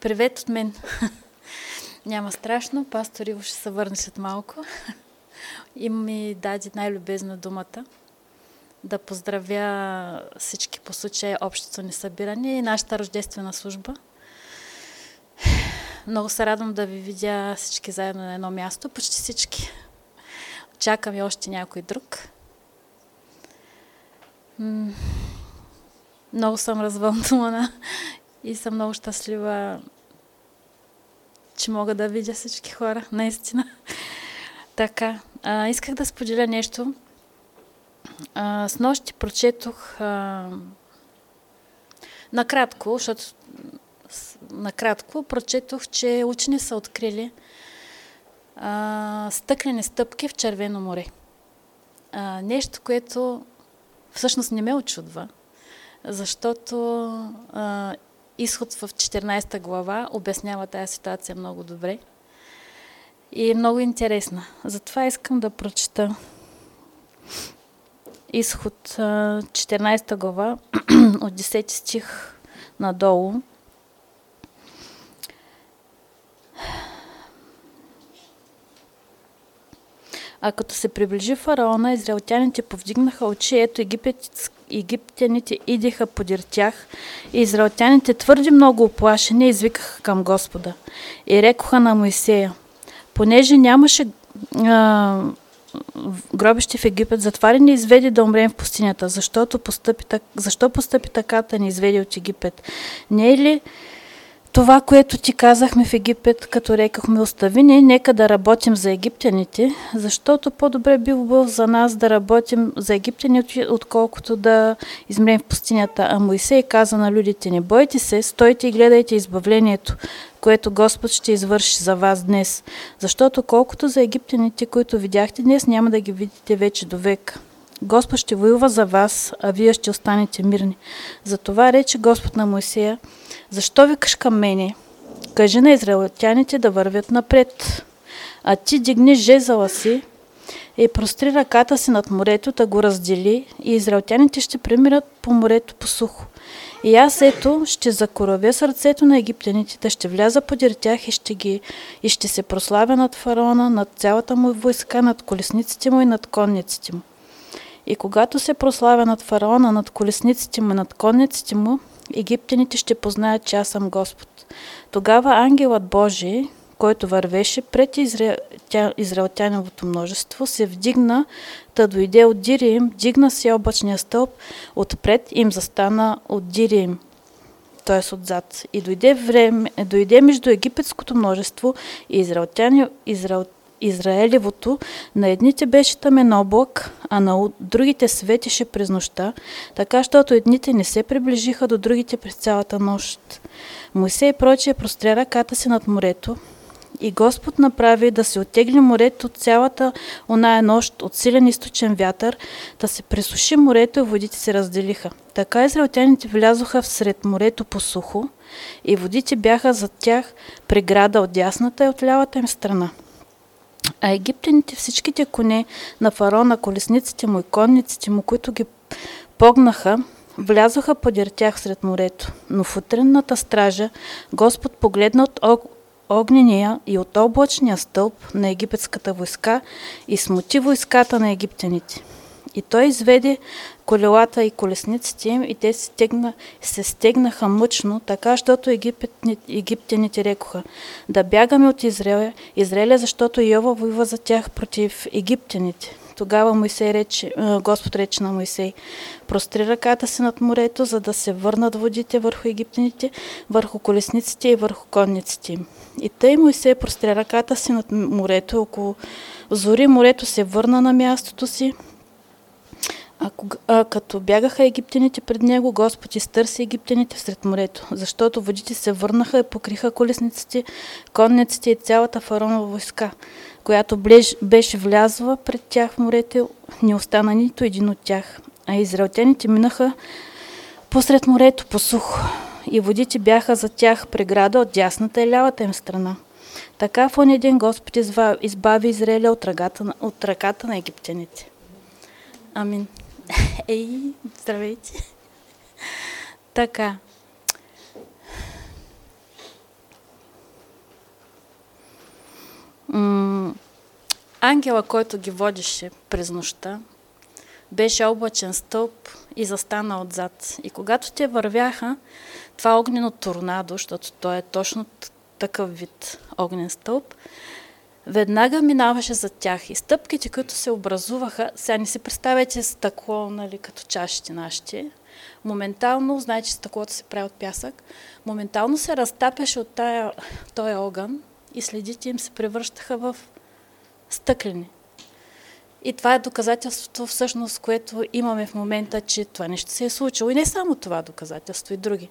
Привет от мен. Няма страшно, пастор Иво ще се върне след малко. И ми даде най-любезна думата да поздравя всички по случая общото ни събиране и нашата рождествена служба. Много се радвам да ви видя всички заедно на едно място, почти всички. Чакам и още някой друг. Много съм развълнувана и съм много щастлива, че мога да видя всички хора, наистина. Така, исках да споделя нещо. Снощи прочетох накратко, прочетох, че учени са открили стъклени стъпки в Червено море. Нещо, което всъщност не ме очудва, защото Изход в 14 глава обяснява тази ситуация много добре и е много интересна. Затова искам да прочета Изход 14 глава от 10 стих надолу. А като се приближи фараона, израелтяните повдигнаха очи, ето египтяните идеха подир тях, и израелтяните твърде много уплашени извикаха към Господа. И рекоха на Моисея: понеже нямаше гробище в Египет, затова ли ни изведи да умрем в пустинята? Защо постъпи така да ни изведи от Египет? Не е ли това, което ти казахме в Египет, като рекахме: остави ни, нека да работим за египтяните, защото по-добре било за нас да работим за египтяните, отколкото да измрем в пустинята. А Моисей каза на людите: не бойте се, стойте и гледайте избавлението, което Господ ще извърши за вас днес. Защото колкото за египтяните, които видяхте днес, няма да ги видите вече до век. Господ ще воюва за вас, а вие ще останете мирни. Затова рече Господ на Моисея: защо викаш към мене? Кажи на израелтяните да вървят напред. А ти дигни жезъла си и простри ръката си над морето, да го раздели, и израелтяните ще премират по морето по сухо. И аз ето ще закоравя сърцето на египтяните, да ще вляза подир тях и ще се прославя над фараона, над цялата му войска, над колесниците му и над конниците му. И когато се прославя над фараона, над колесниците му и над конниците му, египтяните ще познаят, че аз съм Господ. Тогава ангелът Божий, който вървеше пред израелтяновото множество, се вдигна, да дойде от дири им, дигна си облачния стълб, отпред им застана от дири им, т.е. отзад. И дойде между египетското множество и Израелевото. На едните беше тъмен облак, а на другите светеше през нощта, така щото едните не се приближиха до другите през цялата нощ. Моисей прочее простря ръката си над морето, и Господ направи да се оттегли морето цялата оная нощ от силен източен вятър, да се пресуши морето и водите се разделиха. Така израелтяните влязоха всред морето по сухо, и водите бяха зад тях преграда от дясната и от лявата им страна. А египтяните, всичките коне на фараона, колесниците му и конниците му, които ги погнаха, влязоха подир тях сред морето. Но в утренната стража Господ погледна от огнения и от облачния стълб на египетската войска и смути войската на египтяните. И той изведе колелата и колесниците им, и те се стегнаха мъчно, така, защото египтяните рекоха: да бягаме от Израиля, защото Йова воюва за тях против египтяните. Тогава Господ рече на Моисей: простри ръката си над морето, за да се върнат водите върху египтяните, върху колесниците и върху конниците им. И тъй Моисей простря ръката си над морето, около зори морето се върна на мястото си. Като бягаха египтяните пред него, Господ изтърси египтяните всред морето, защото водите се върнаха и покриха колесниците, конниците и цялата фараонова войска, която беше влязла пред тях в морето, не остана нито един от тях. А израелтяните минаха посред морето по сухо, и водите бяха за тях преграда от дясната и лявата им страна. Така в оня ден Господ избави Израиля от ръката на египтяните. Амин. Здравейте! Така. ангела, който ги водеше през нощта, беше облачен стълб и застана отзад. И когато те вървяха, това огнено торнадо, защото то е точно такъв вид огнен стълб, веднага минаваше за тях. И стъпките, които се образуваха, сега не си представяйте стъкло, нали, като чашите нашите, моментално, знаете, че стъклото се прави от пясък, моментално се разтапяше от този огън и следите им се превръщаха в стъклени. И това е доказателството, всъщност, което имаме в момента, че това нещо се е случило. И не само това доказателство, и други.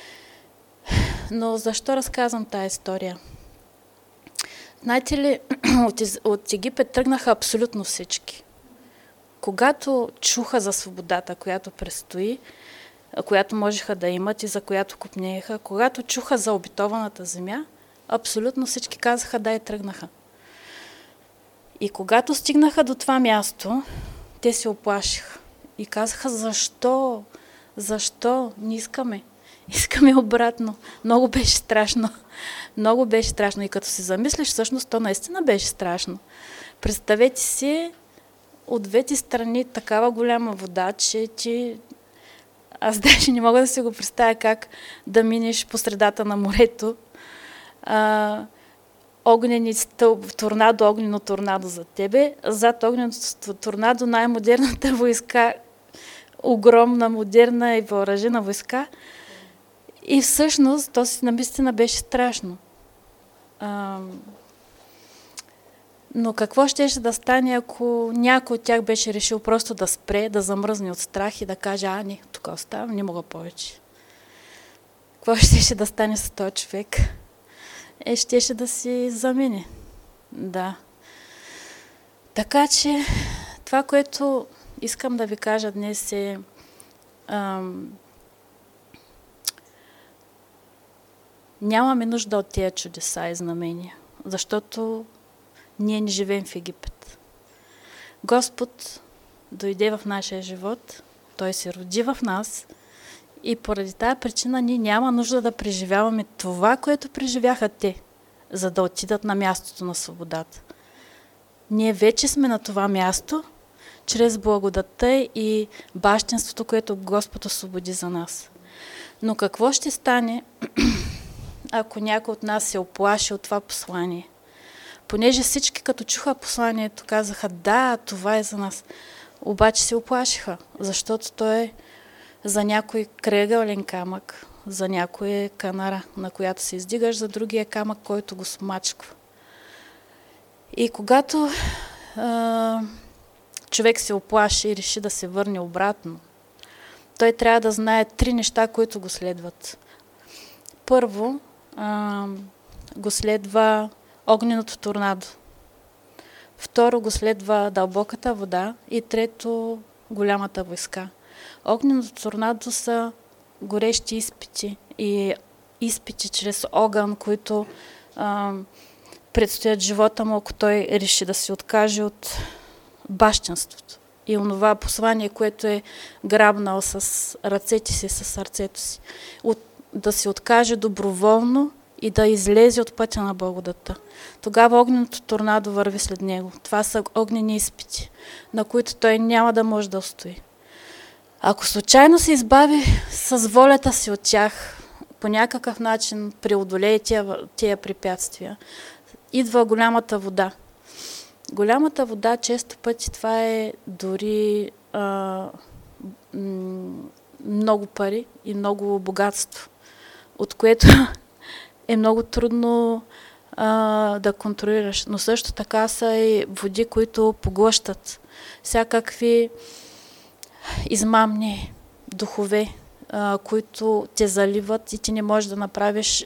Но защо разказвам тази история? Знаете ли, от Египет тръгнаха абсолютно всички. Когато чуха за свободата, която предстои, която можеха да имат и за която копнееха, когато чуха за обетованата земя, абсолютно всички казаха да и тръгнаха. И когато стигнаха до това място, те се оплашиха и казаха: защо? Защо? Не искаме. Искаме обратно. Много беше страшно. Много беше страшно. И като се замислиш, всъщност то наистина беше страшно. Представете си от двете страни такава голяма вода, че ти... Аз даже не мога да си го представя как да минеш по средата на морето. Огнени стълб, огнено торнадо за тебе. Зад огненото торнадо най-модерната войска, огромна, модерна и въоръжена войска. И всъщност то си наистина беше страшно. Но какво щеше да стане, ако някой от тях беше решил просто да спре, да замръзне от страх и да каже: не, тук оставам, не мога повече. Какво щеше да стане с този човек? Щеше да си замине. Да. Така че това, което искам да ви кажа днес е нямаме нужда от тези чудеса и знамения, защото ние не живеем в Египет. Господ дойде в нашия живот, Той се роди в нас и поради тази причина ние няма нужда да преживяваме това, което преживяха те, за да отидат на мястото на свободата. Ние вече сме на това място, чрез благодатта и бащинството, което Господ освободи за нас. Но какво ще стане, ако някой от нас се оплаши от това послание? Понеже всички като чуха посланието казаха: да, това е за нас. Обаче се оплашиха, защото то е за някой крайъгълен камък, за някой е канара, на която се издигаш, за другия камък, който го смачква. И когато човек се оплаши и реши да се върне обратно, той трябва да знае 3 неща, които го следват. Първо, го следва огненото торнадо. Второ, го следва дълбоката вода. И трето, голямата войска. Огненото торнадо са горещи изпити и изпити чрез огън, които предстоят живота му, ако той реши да се откаже от бащинството. И онова послание, което е грабнал с ръцете си, с сърцето си. Да се откаже доброволно и да излезе от пътя на благодата. Тогава огненото торнадо върви след него. Това са огнени изпити, на които той няма да може да устои. Ако случайно се избави с волята си от тях, по някакъв начин преодолее тия препятствия, идва голямата вода. Голямата вода често пъти това е дори много пари и много богатство, от което е много трудно да контролираш. Но също така са и води, които поглъщат всякакви измамни духове, които те заливат и ти не можеш да направиш,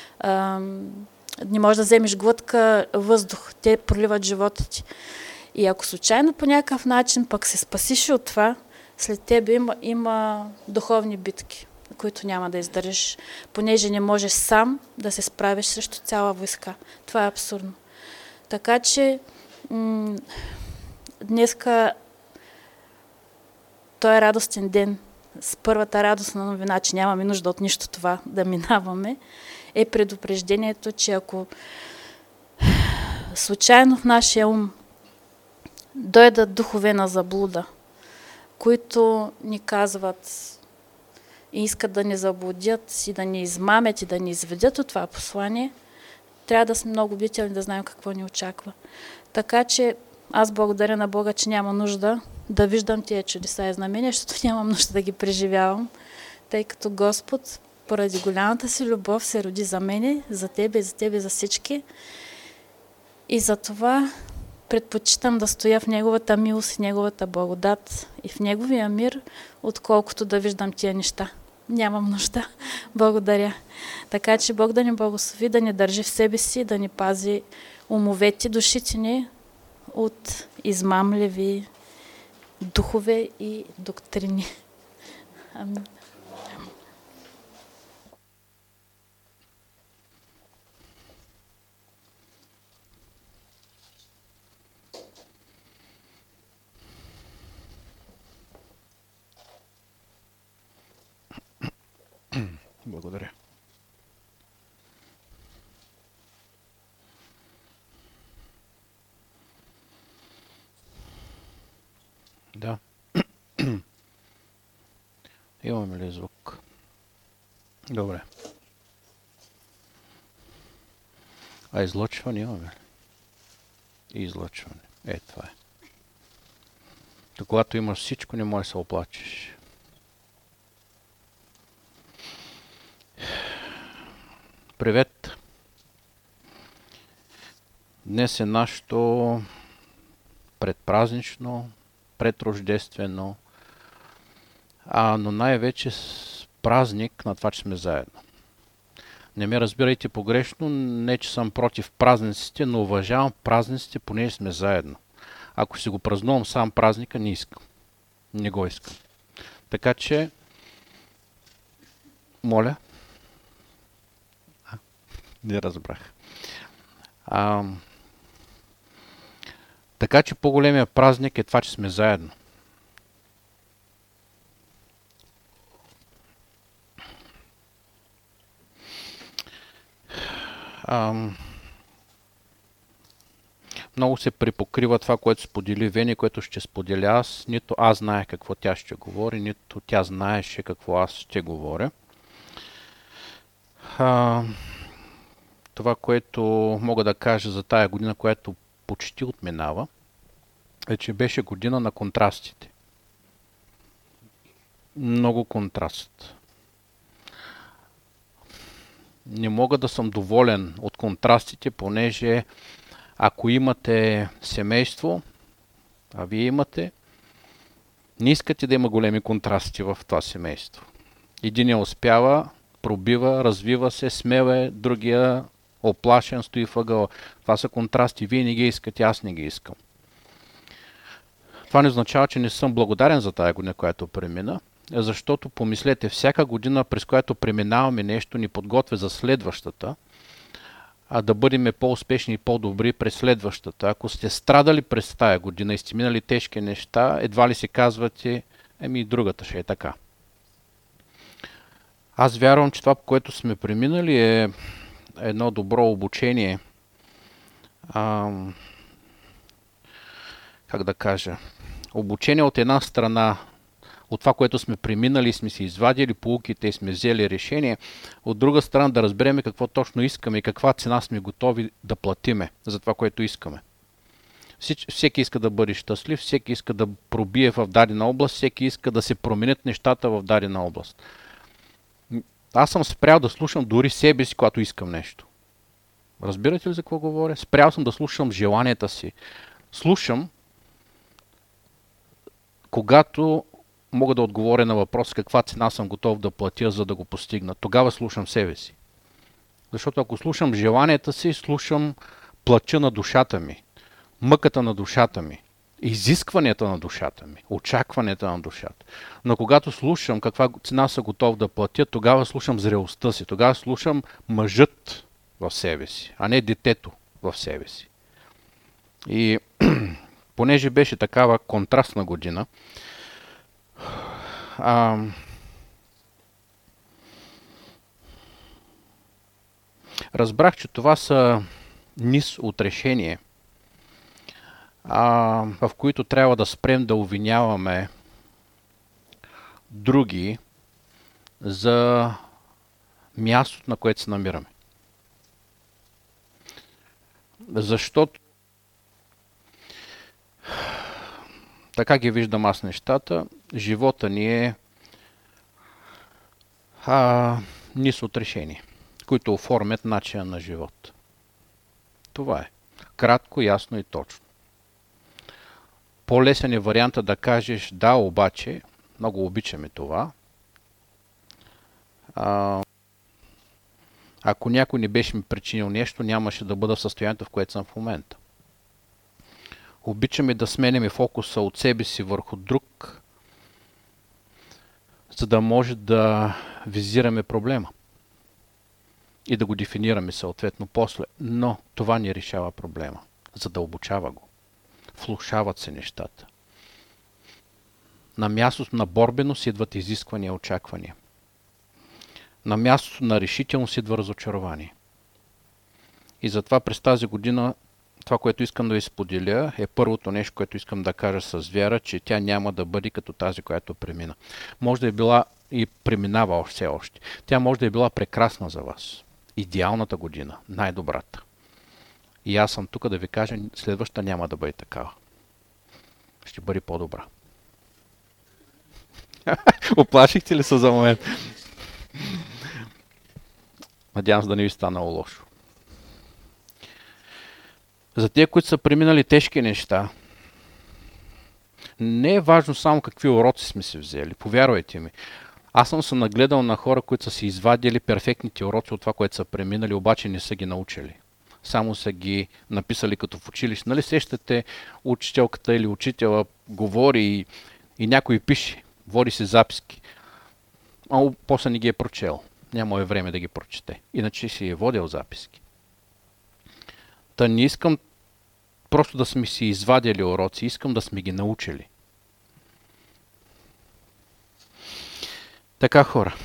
не можеш да вземеш глътка въздух. Те проливат живота ти. И ако случайно по някакъв начин пък се спасиш от това, след тебе има духовни битки, които няма да издържиш, понеже не можеш сам да се справиш срещу цяла войска. Това е абсурдно. Така че днеска той е радостен ден. С първата радостна новина, че нямаме нужда от нищо това да минаваме, е предупреждението, че ако случайно в нашия ум дойдат духове на заблуда, които ни казват и искат да ни заблудят и да ни измамят и да ни изведят от това послание, трябва да сме много бдителни, да знаем какво ни очаква. Така че аз благодаря на Бога, че няма нужда да виждам тия чудеса и знамения, защото нямам нужда да ги преживявам, тъй като Господ, поради голямата си любов, се роди за мене, за тебе и за всички. И за това предпочитам да стоя в Неговата милост и Неговата благодат и в Неговия мир, отколкото да виждам тия неща. Нямам нужда. Благодаря. Така че Бог да ни благослови, да ни държи в себе си, да ни пази умовете, душите ни от измамливи духове и доктрини. Амин. Благодаря. Да. Имаме ли звук? Добре. А излъчване имаме ли? Излъчване. Това е. То когато имаш всичко, не можеш да се оплачеш. Привет! Днес е нашето предпразнично, предрождествено, но най-вече празник на това, че сме заедно. Не ме разбирайте погрешно, не че съм против празниците, но уважавам празниците, понеже сме заедно. Ако си го празнувам сам празника, не искам. Не го искам. Така че, моля, не разбрах. Така че по-големия празник е това, че сме заедно. Много се припокрива това, което сподели Вени, което ще споделя аз. Нито аз знаех какво тя ще говори, нито тя знаеше какво аз ще говоря. Това, което мога да кажа за тая година, която почти отминава, е, че беше година на контрастите. Много контраст. Не мога да съм доволен от контрастите, понеже ако имате семейство, а вие имате, не искате да има големи контрасти в това семейство. Единия успява, пробива, развива се, смел е, другия оплашен, стои въгъла. Това са контрасти. Вие не ги искате, аз не ги искам. Това не означава, че не съм благодарен за тая година, която премина, защото помислете, всяка година, през която преминаваме нещо, ни подготвя за следващата, а да бъдем по-успешни и по-добри през следващата. Ако сте страдали през тая година и сте минали тежки неща, едва ли си казвате, и другата ще е така. Аз вярвам, че това, по което сме преминали, е едно добро обучение. Как да кажа? Обучение от една страна, от това, което сме преминали, сме си извадили поуките и сме взели решение. От друга страна да разберем какво точно искаме и каква цена сме готови да платиме за това, което искаме. Всеки иска да бъде щастлив, всеки иска да пробие в дадена област, всеки иска да се променят нещата в дадена област. Аз съм спрял да слушам дори себе си, когато искам нещо. Разбирате ли за какво говоря? Спрял съм да слушам желанията си. Слушам, когато мога да отговоря на въпрос каква цена съм готов да платя, за да го постигна. Тогава слушам себе си. Защото ако слушам желанията си, слушам плача на душата ми, мъката на душата ми, изискванията на душата ми, очакванията на душата. Но когато слушам каква цена съм готов да платя, тогава слушам зрелостта си, тогава слушам мъжът в себе си, а не детето в себе си. И понеже беше такава контрастна година, разбрах, че това са низ от решение, в които трябва да спрем да обвиняваме други за мястото, на което се намираме. Защото така ги виждам аз нещата, живота ни е низ от решения, които оформят начина на живот. Това е. Кратко, ясно и точно. По-лесен е варианта да кажеш да, обаче, много обичаме това. Ако някой не беше ми причинил нещо, нямаше да бъда в състоянието, в което съм в момента. Обичаме да сменяме фокуса от себе си върху друг, за да може да визираме проблема и да го дефинираме съответно после. Но това не решава проблема, задълбочава го. Влошават се нещата. На мястото на борбеност идват изисквания и очаквания. На мястото на решителност идва разочарование. И затова през тази година това, което искам да ви споделя, е първото нещо, което искам да кажа с вяра, че тя няма да бъде като тази, която премина. Може да е била и преминава все още. Тя може да е била прекрасна за вас. Идеалната година, най-добрата. И аз съм тук да ви кажа, следващата няма да бъде такава. Ще бъде по-добра. Оплашихте ли се за момент? Надявам се да не ви станало лошо. За тези, които са преминали тежки неща, не е важно само какви уроци сме си взели. Повярвайте ми. Аз съм се нагледал на хора, които са си извадили перфектните уроци от това, което са преминали, обаче не са ги научили. Само са ги написали като в училище. Нали сещате, учителката или учителя говори и някой пише, води си записки. А после не ги е прочел. Няма е време да ги прочете. Иначе си е водил записки. Та не искам просто да сме си извадили уроци, искам да сме ги научили. Така, хора.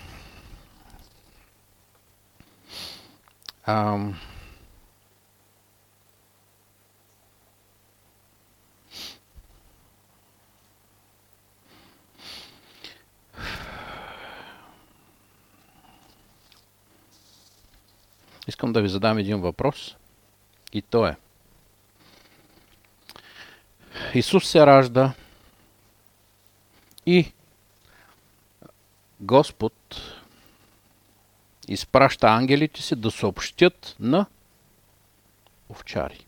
Искам да ви задам един въпрос и то е: Исус се ражда и Господ изпраща ангелите си да съобщят на овчари.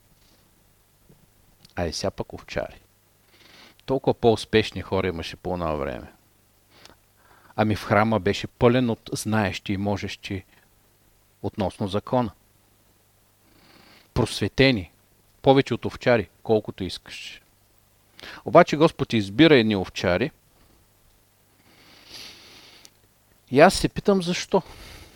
Сега пък овчари. Толкова по-успешни хора имаше по това време. Ами в храма беше пълен от знаещи и можещи относно закона. Просветени. Повече от овчари, колкото искаш. Обаче Господ избира едни овчари и аз се питам защо.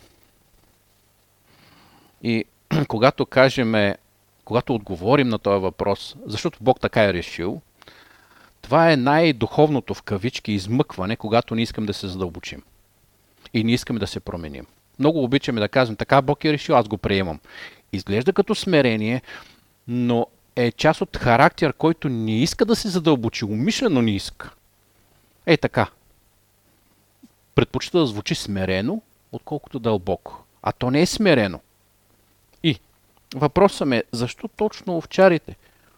И когато отговорим на този въпрос, защото Бог така е решил, това е най-духовното в кавички измъкване, когато не искам да се задълбочим. И не искаме да се променим. Много обичаме да казвам, така Бог е решил, аз го приемам. Изглежда като смирение, но е част от характер, който не иска да се задълбочи, умишлено не иска. Така. Предпочита да звучи смирено, отколкото дълбоко. А то не е смирено. И въпросът е, защо точно овчарите?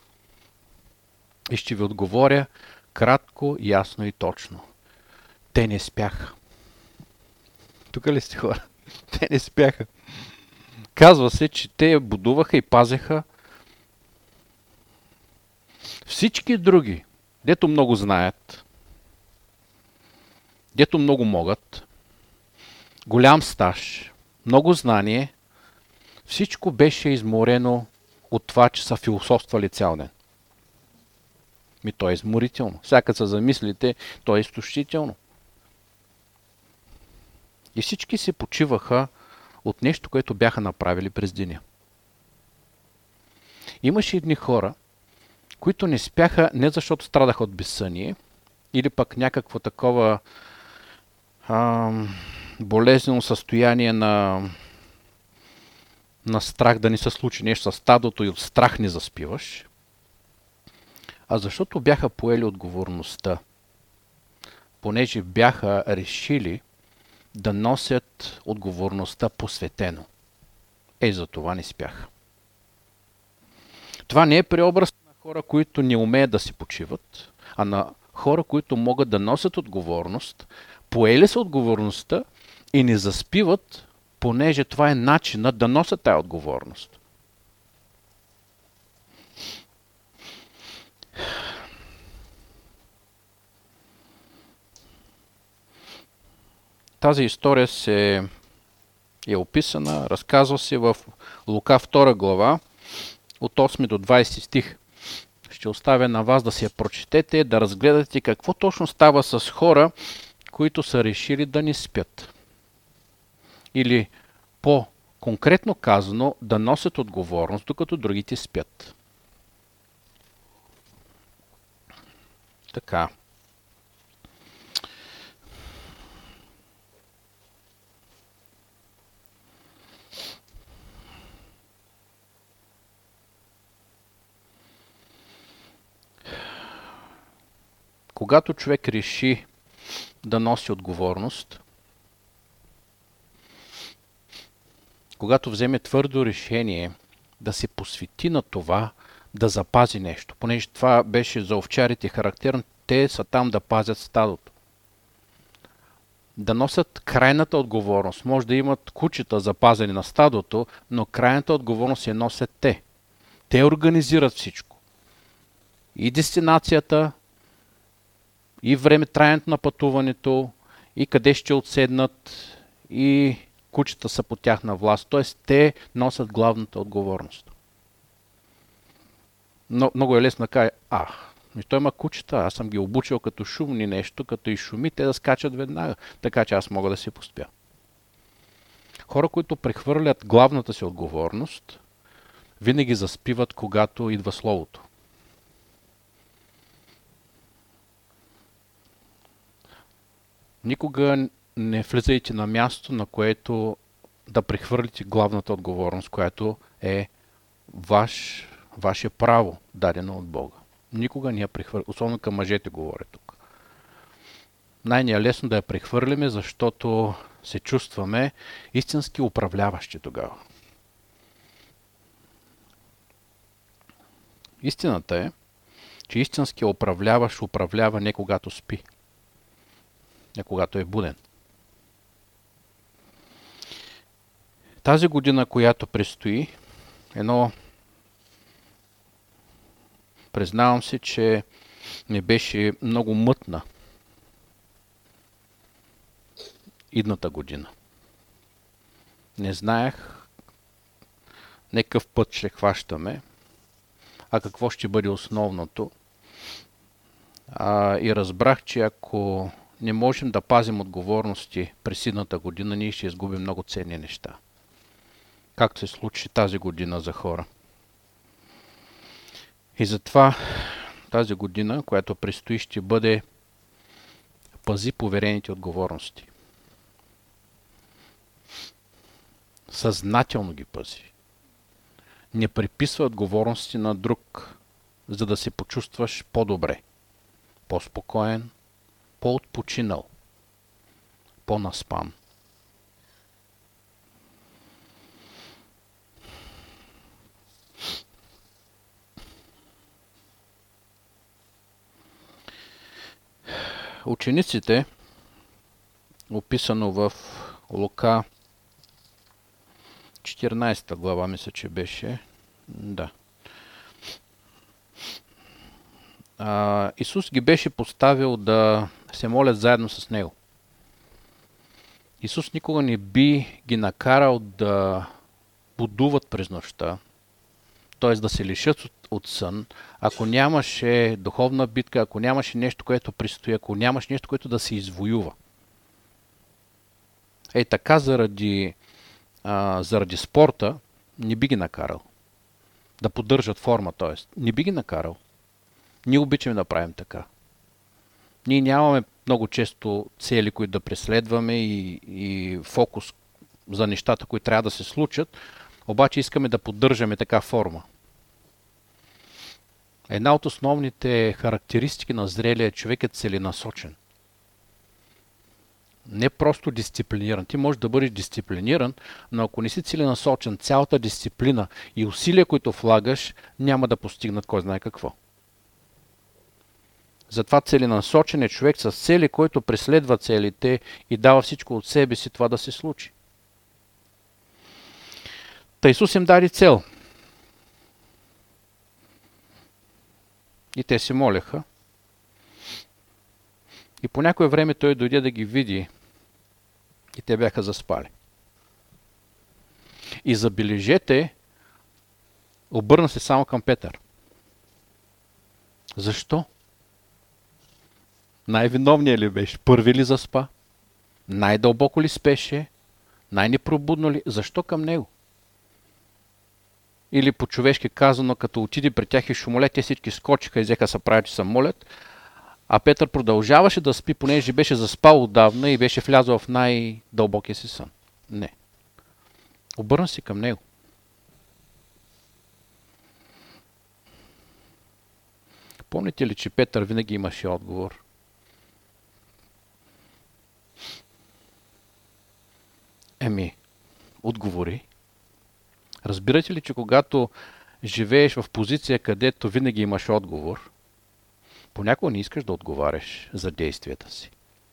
И ще ви отговоря кратко, ясно и точно. Те не спяха. Тук ли сте, хора? Те не спяха. Казва се, че те будуваха и пазеха всички други, дето много знаят, дето много могат, голям стаж, много знание, всичко беше изморено от това, че са философствали цял ден. То е изморително. Всяка се замислите, то е изтощително. И всички се почиваха от нещо, което бяха направили през деня. Имаше едни хора, които не спяха не защото страдаха от безсъние, или пък някакво такова болезнено състояние на страх да не се случи нещо с стадото и от страх не заспиваш. а защото бяха поели отговорността. Понеже бяха решили да носят отговорността посветено. За това не спяха. Това не е преобраз на хора, които не умеят да си почиват, а на хора, които могат да носят отговорност, поели са отговорността и не заспиват, понеже това е начинът да носят тая отговорност. Тази история е описана, разказва се в Лука 2 глава, от 8 до 20 стих. Ще оставя на вас да си я прочетете, да разгледате какво точно става с хора, които са решили да не спят. Или по-конкретно казано, да носят отговорност, докато другите спят. Така. Когато човек реши да носи отговорност, когато вземе твърдо решение да се посвети на това, да запази нещо, понеже това беше за овчарите характерно, те са там да пазят стадото. Да носят крайната отговорност. Може да имат кучета запазени на стадото, но крайната отговорност я носят те. Те организират всичко. И дестинацията, и време траенето на пътуването, и къде ще отседнат, и кучета са по тяхна власт. Т.е. те носят главната отговорност. Но, много е лесно да кажа, той има кучета, аз съм ги обучил като шумни нещо, като и шуми, те да скачат веднага, така че аз мога да си поспя. Хора, които прехвърлят главната си отговорност, винаги заспиват, когато идва Словото. Никога не влизайте на място, на което да прехвърлите главната отговорност, която е ваше право, дадено от Бога. Никога не я прехвърля, особено към мъжете говоря тук. Най-ни е лесно да я прехвърлиме, защото се чувстваме истински управляващи тогава. Истината е, че истински управляващ управлява не когато спи, а когато е буден. Тази година, която предстои, признавам се, че ми беше много мътна идната година. Не знаех не какъв път ще хващаме, а какво ще бъде основното. И разбрах, че ако не можем да пазим отговорности през идната година, ние ще изгубим много ценни неща. Както се случи тази година за хора. И затова тази година, която предстои, ще бъде пази поверените отговорности. Съзнателно ги пази. Не приписва отговорности на друг, за да се почувстваш по-добре, по-спокоен, по-отпочинал, по-наспан. Учениците, описано в Лука 14 глава, мисля, че беше. Да. Исус ги беше поставил да се молят заедно с Него. Исус никога не би ги накарал да будуват през нощта, т.е. да се лишат от сън, ако нямаше духовна битка, ако нямаше нещо, което предстои, ако нямаше нещо, което да се извоюва. Така заради спорта не би ги накарал. Да поддържат форма, т.е. не би ги накарал. Ние обичаме да правим така. Ние нямаме много често цели, които да преследваме и фокус за нещата, които трябва да се случат, обаче искаме да поддържаме така форма. Една от основните характеристики на зрелия човек е целенасочен. Не просто дисциплиниран. Ти можеш да бъдеш дисциплиниран, но ако не си целенасочен, цялата дисциплина и усилия, които влагаш, няма да постигнат кой знае какво. Затова целенасочен е човек с цели, който преследва целите и дава всичко от себе си това да се случи. Та Исус им даде цел. И те се молеха. И по някое време той дойде да ги види. И те бяха заспали. И забележете, обърна се само към Петър. Защо? Най-виновният ли беше? Първи ли заспа? Най-дълбоко ли спеше? Най-непробудно ли? Защо към него? Или по-човешки казано, като отиде при тях и шумоле, те всички скочиха и взеха се правят, че се молят. А Петър продължаваше да спи, понеже беше заспал отдавна и беше влязъл в най-дълбокия си сън. Не. Обърна се към него. Помните ли, че Петър винаги имаше отговор? Отговори. Разбирате ли, че когато живееш в позиция, където винаги имаш отговор, понякога не искаш да отговаряш за действията си.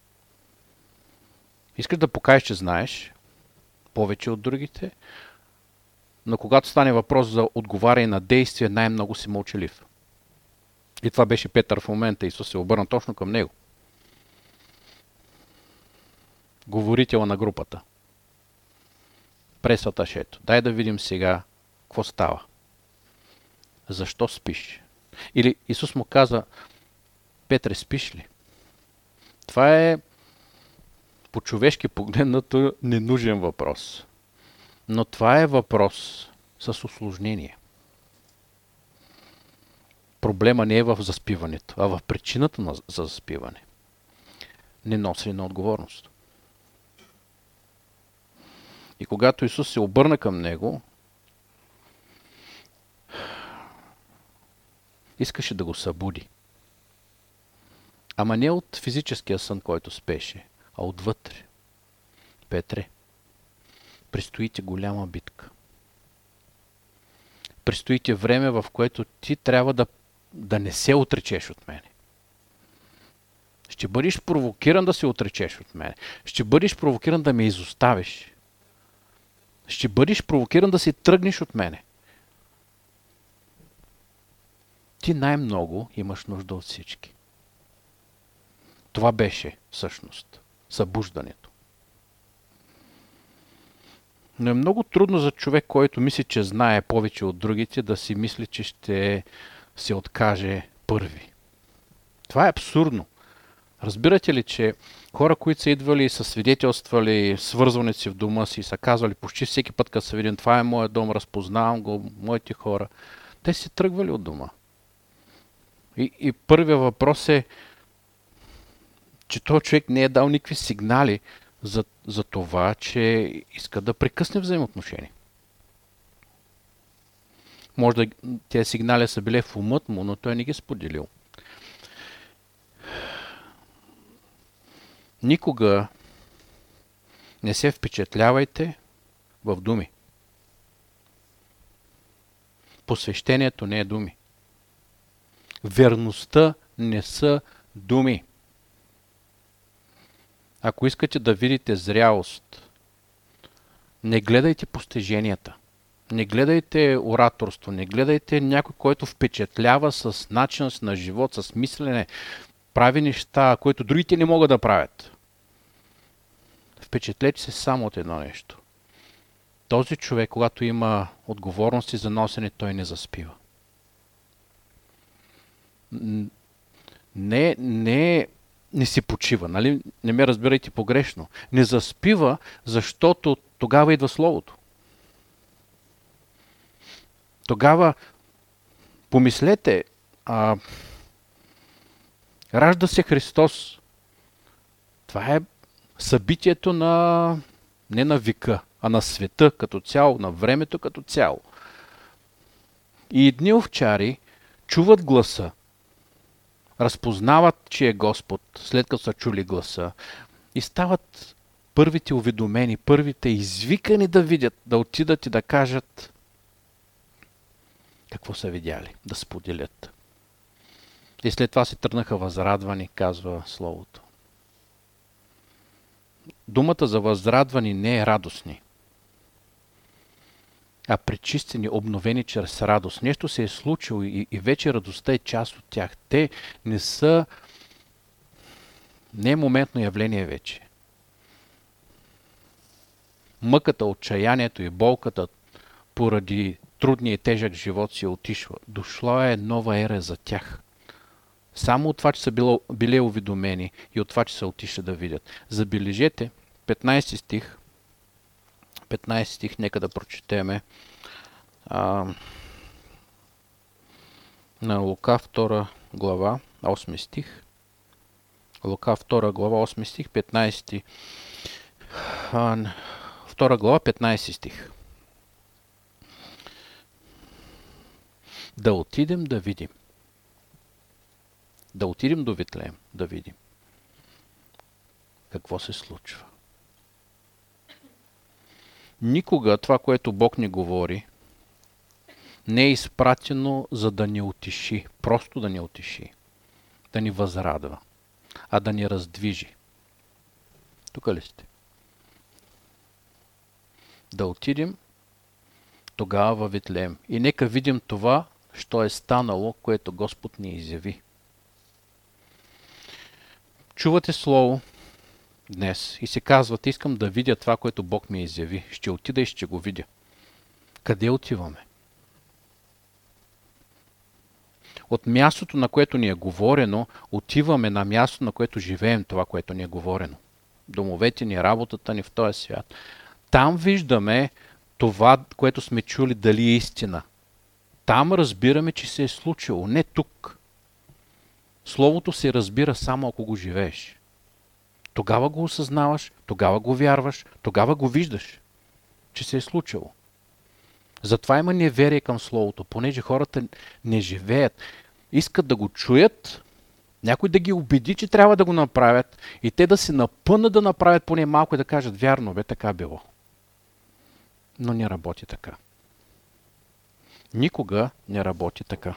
Искаш да покажеш, че знаеш повече от другите, но когато стане въпрос за отговаряне на действия, най-много си мълчалив. И това беше Петър в момента. Исус се обърна точно към него. Говорител на групата. През аташето. Дай да видим сега какво става. Защо спиш? Или Исус му каза: Петре, спиш ли? Това е по-човешки погледнато ненужен въпрос. Но това е въпрос с усложнение. Проблема не е в заспиването, а в причината за заспиване. Не носи на отговорност. И когато Исус се обърна към него, искаше да го събуди. Ама не от физическия сън, който спеше, а отвътре. Петре, предстои ти голяма битка. Предстои ти време, в което ти трябва да не се отречеш от мене. Ще бъдеш провокиран да се отречеш от мене. Ще бъдеш провокиран да ме изоставиш. Ще бъдеш провокиран да се тръгнеш от мене. Ти най-много имаш нужда от всички. Това беше всъщност събуждането. Но е много трудно за човек, който мисли, че знае повече от другите, да си мисли, че ще се откаже първи. Това е абсурдно. Разбирате ли, че хора, които са идвали и са свидетелствали свързването си в дома си, са казвали почти всеки път, като са видим, това е моят дом, разпознавам го, моите хора, те си тръгвали от дома. И първият въпрос е, че този човек не е дал никакви сигнали за това, че иска да прекъсне взаимоотношения. Може да тези сигнали са били в умът му, но той не ги споделил. Никога не се впечатлявайте в думи. Посвещението не е думи. Верността не са думи. Ако искате да видите зрялост, не гледайте постиженията. Не гледайте ораторство, не гледайте някой, който впечатлява с начин на живот, с мислене, прави неща, които другите не могат да правят. Впечатлете се само от едно нещо. Този човек, когато има отговорности за носене, той не заспива. Не си почива, нали? Не ме разбирайте погрешно. Не заспива, защото тогава идва Словото. Тогава помислете, ражда се Христос. Това е събитието не на века, а на света като цяло, на времето като цяло. И едни овчари чуват гласа, разпознават, че е Господ, след като са чули гласа, и стават първите уведомени, първите извикани да видят, да отидат и да кажат какво са видяли, да споделят. И след това се тръгнаха възрадвани, казва Словото. Думата за възрадвани не е радостни, а пречистени, обновени чрез радост. Нещо се е случило и вече радостта е част от тях. Те не са, не е моментно явление вече. Мъката, отчаянието и болката поради трудния и тежък живот си отишва. Дошла е нова ера за тях. Само от това, че са били уведомени и от това, че са отишли да видят. Забележете, 15 стих, нека да прочетеме. На Лука 2 глава, 8 стих. Лука 2 глава, 8 стих, 15. 2 глава, 15 стих. Да отидем да видим. Да отидем до Витлеем, да видим какво се случва. Никога това, което Бог ни говори, не е изпратено за да ни утеши, просто да ни утеши, да ни възрадва, а да ни раздвижи. Тук ли сте? Да отидем тогава във Витлеем и нека видим това, що е станало, което Господ ни изяви. Чувате Слово днес и се казвате, искам да видя това, което Бог ми изяви. Ще отида и ще го видя. Къде отиваме? От мястото, на което ни е говорено, отиваме на място, на което живеем това, което ни е говорено. Домовете ни, работата ни в този свят. Там виждаме това, което сме чули, дали е истина. Там разбираме, че се е случило, не тук. Словото се разбира само ако го живееш. Тогава го осъзнаваш, тогава го вярваш, тогава го виждаш, че се е случило. Затова има неверие към Словото, понеже хората не живеят. Искат да го чуят, някой да ги убеди, че трябва да го направят и те да се напънат да направят поне малко и да кажат, вярно бе, така било. Но не работи така. Никога не работи така.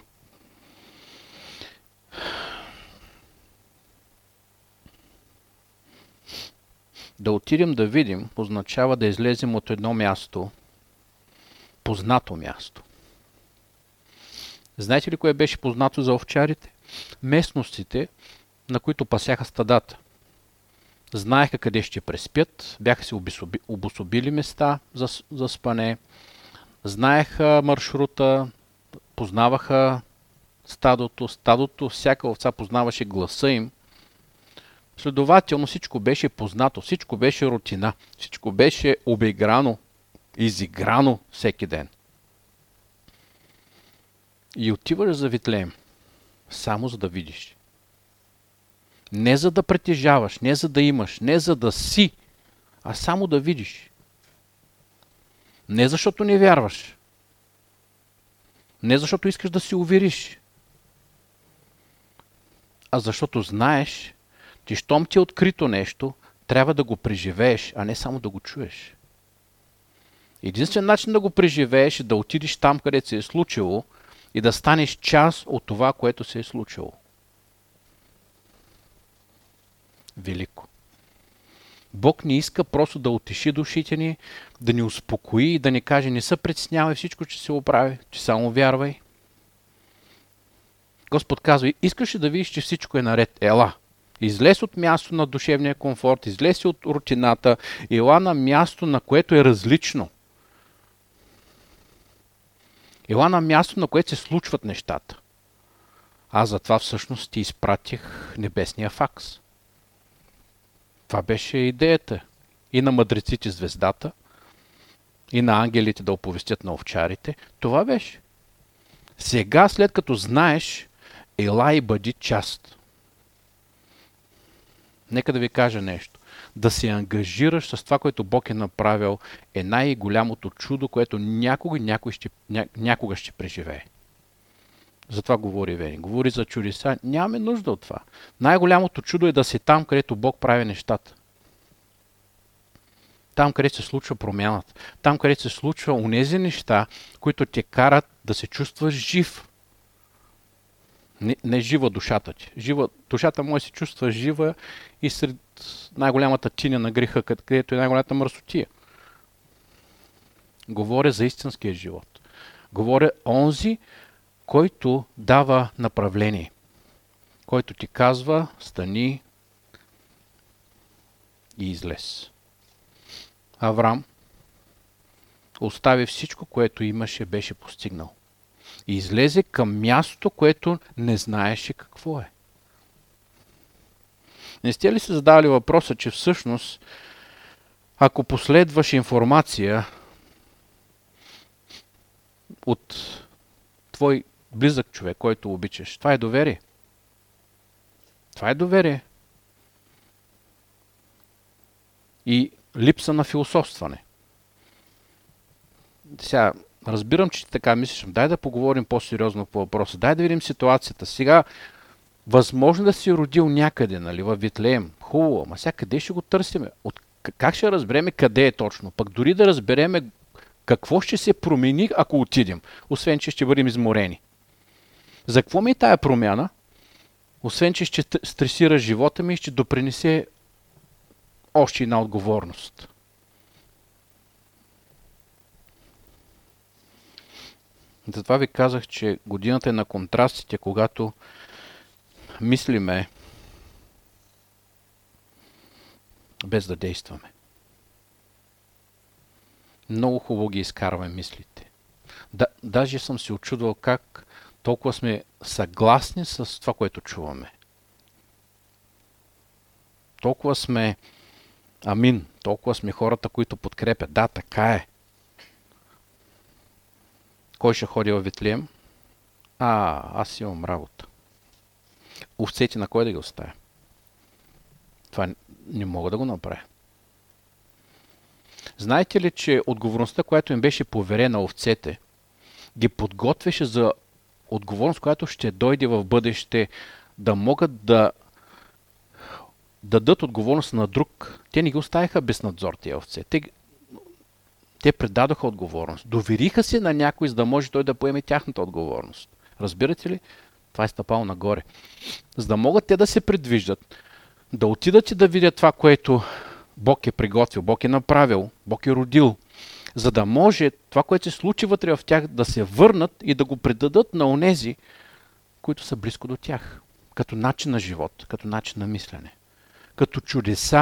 Да отидем да видим означава да излезем от едно място, познато място. Знаете ли кое беше познато за овчарите? Местностите, на които пасяха стадата. Знаеха къде ще преспят, бяха си обособили места за спане, знаеха маршрута, познаваха стадото, всяка овца познаваше гласа им. Следователно всичко беше познато, всичко беше рутина, всичко беше обиграно, изиграно всеки ден. И отиваш за Витлеем, само за да видиш. Не за да притежаваш, не за да имаш, не за да си, а само да видиш. Не защото не вярваш. Не защото искаш да си увериш. А защото знаеш, че щом ти е открито нещо, трябва да го преживееш, а не само да го чуеш. Единствен начин да го преживееш е да отидеш там, където се е случило и да станеш част от това, което се е случило. Велико. Бог не иска просто да утеши душите ни, да ни успокои и да ни каже, не се притеснявай, всичко ще се оправи, че само вярвай. Господ казва, искаш ли да видиш, че всичко е наред? Ела. Излез от място на душевния комфорт, излез от рутината, ела на място, на което е различно. Ела на място, на което се случват нещата. Аз затова всъщност ти изпратих небесния факс. Това беше идеята. И на мъдреците звездата, и на ангелите да оповестят на овчарите. Това беше. Сега, след като знаеш, ела и бъди част. Нека да ви кажа нещо. Да се ангажираш с това, което Бог е направил, е най-голямото чудо, което някога ще преживее. За това говори Вени. Говори за чудеса. Нямаме нужда от това. Най-голямото чудо е да си там, където Бог прави нещата. Там, където се случва промяната. Там, където се случва онези неща, които те карат да се чувстваш жив. Не жива душата ти. Душата може да се чувства жива и сред най-голямата тиня на греха, където е най-голямата мърсотия. Говоря за истинския живот. Говоря онзи, който дава направление. Който ти казва, стани и излез. Аврам остави всичко, което имаше, беше постигнал. И излезе към мястото, което не знаеше какво е. Не сте ли се задавали въпроса, че всъщност, ако последваш информация от твой близък човек, който обичаш, това е доверие. Това е доверие. И липса на философстване. Сега, разбирам, че така мислиш. Дай да поговорим по-сериозно по въпроса. Дай да видим ситуацията. Сега, възможно да си родил някъде, нали, във Витлеем. Хубаво, ама сега къде ще го търсиме? Как ще разбереме къде е точно? Пък дори да разбереме какво ще се промени, ако отидем, освен че ще бъдем изморени. За какво ми е тая промяна? Освен че ще стресира живота ми и ще допринесе още една отговорност. Затова ви казах, че годината е на контрастите, когато мислиме без да действаме. Много хубаво ги изкарваме мислите. Даже съм се очудвал как толкова сме съгласни с това, което чуваме. Толкова сме амин, толкова сме хората, които подкрепят. Да, така е. Кой ще ходи във Витлеем? Аз имам работа. Овцете на кой да ги оставя? Това не мога да го направя. Знаете ли, че отговорността, която им беше поверена овцете, ги подготвяше за отговорност, която ще дойде в бъдеще, да могат да дадат отговорност на друг. Те не ги оставиха без надзор, тия овце. Те предадоха отговорност. Довериха се на някой, за да може той да поеме тяхната отговорност. Разбирате ли? Това е стъпало нагоре. За да могат те да се предвиждат, да отидат и да видят това, което Бог е приготвил, Бог е направил, Бог е родил, за да може това, което се случи вътре в тях, да се върнат и да го предадат на онези, които са близко до тях. Като начин на живот, като начин на мислене, като чудеса.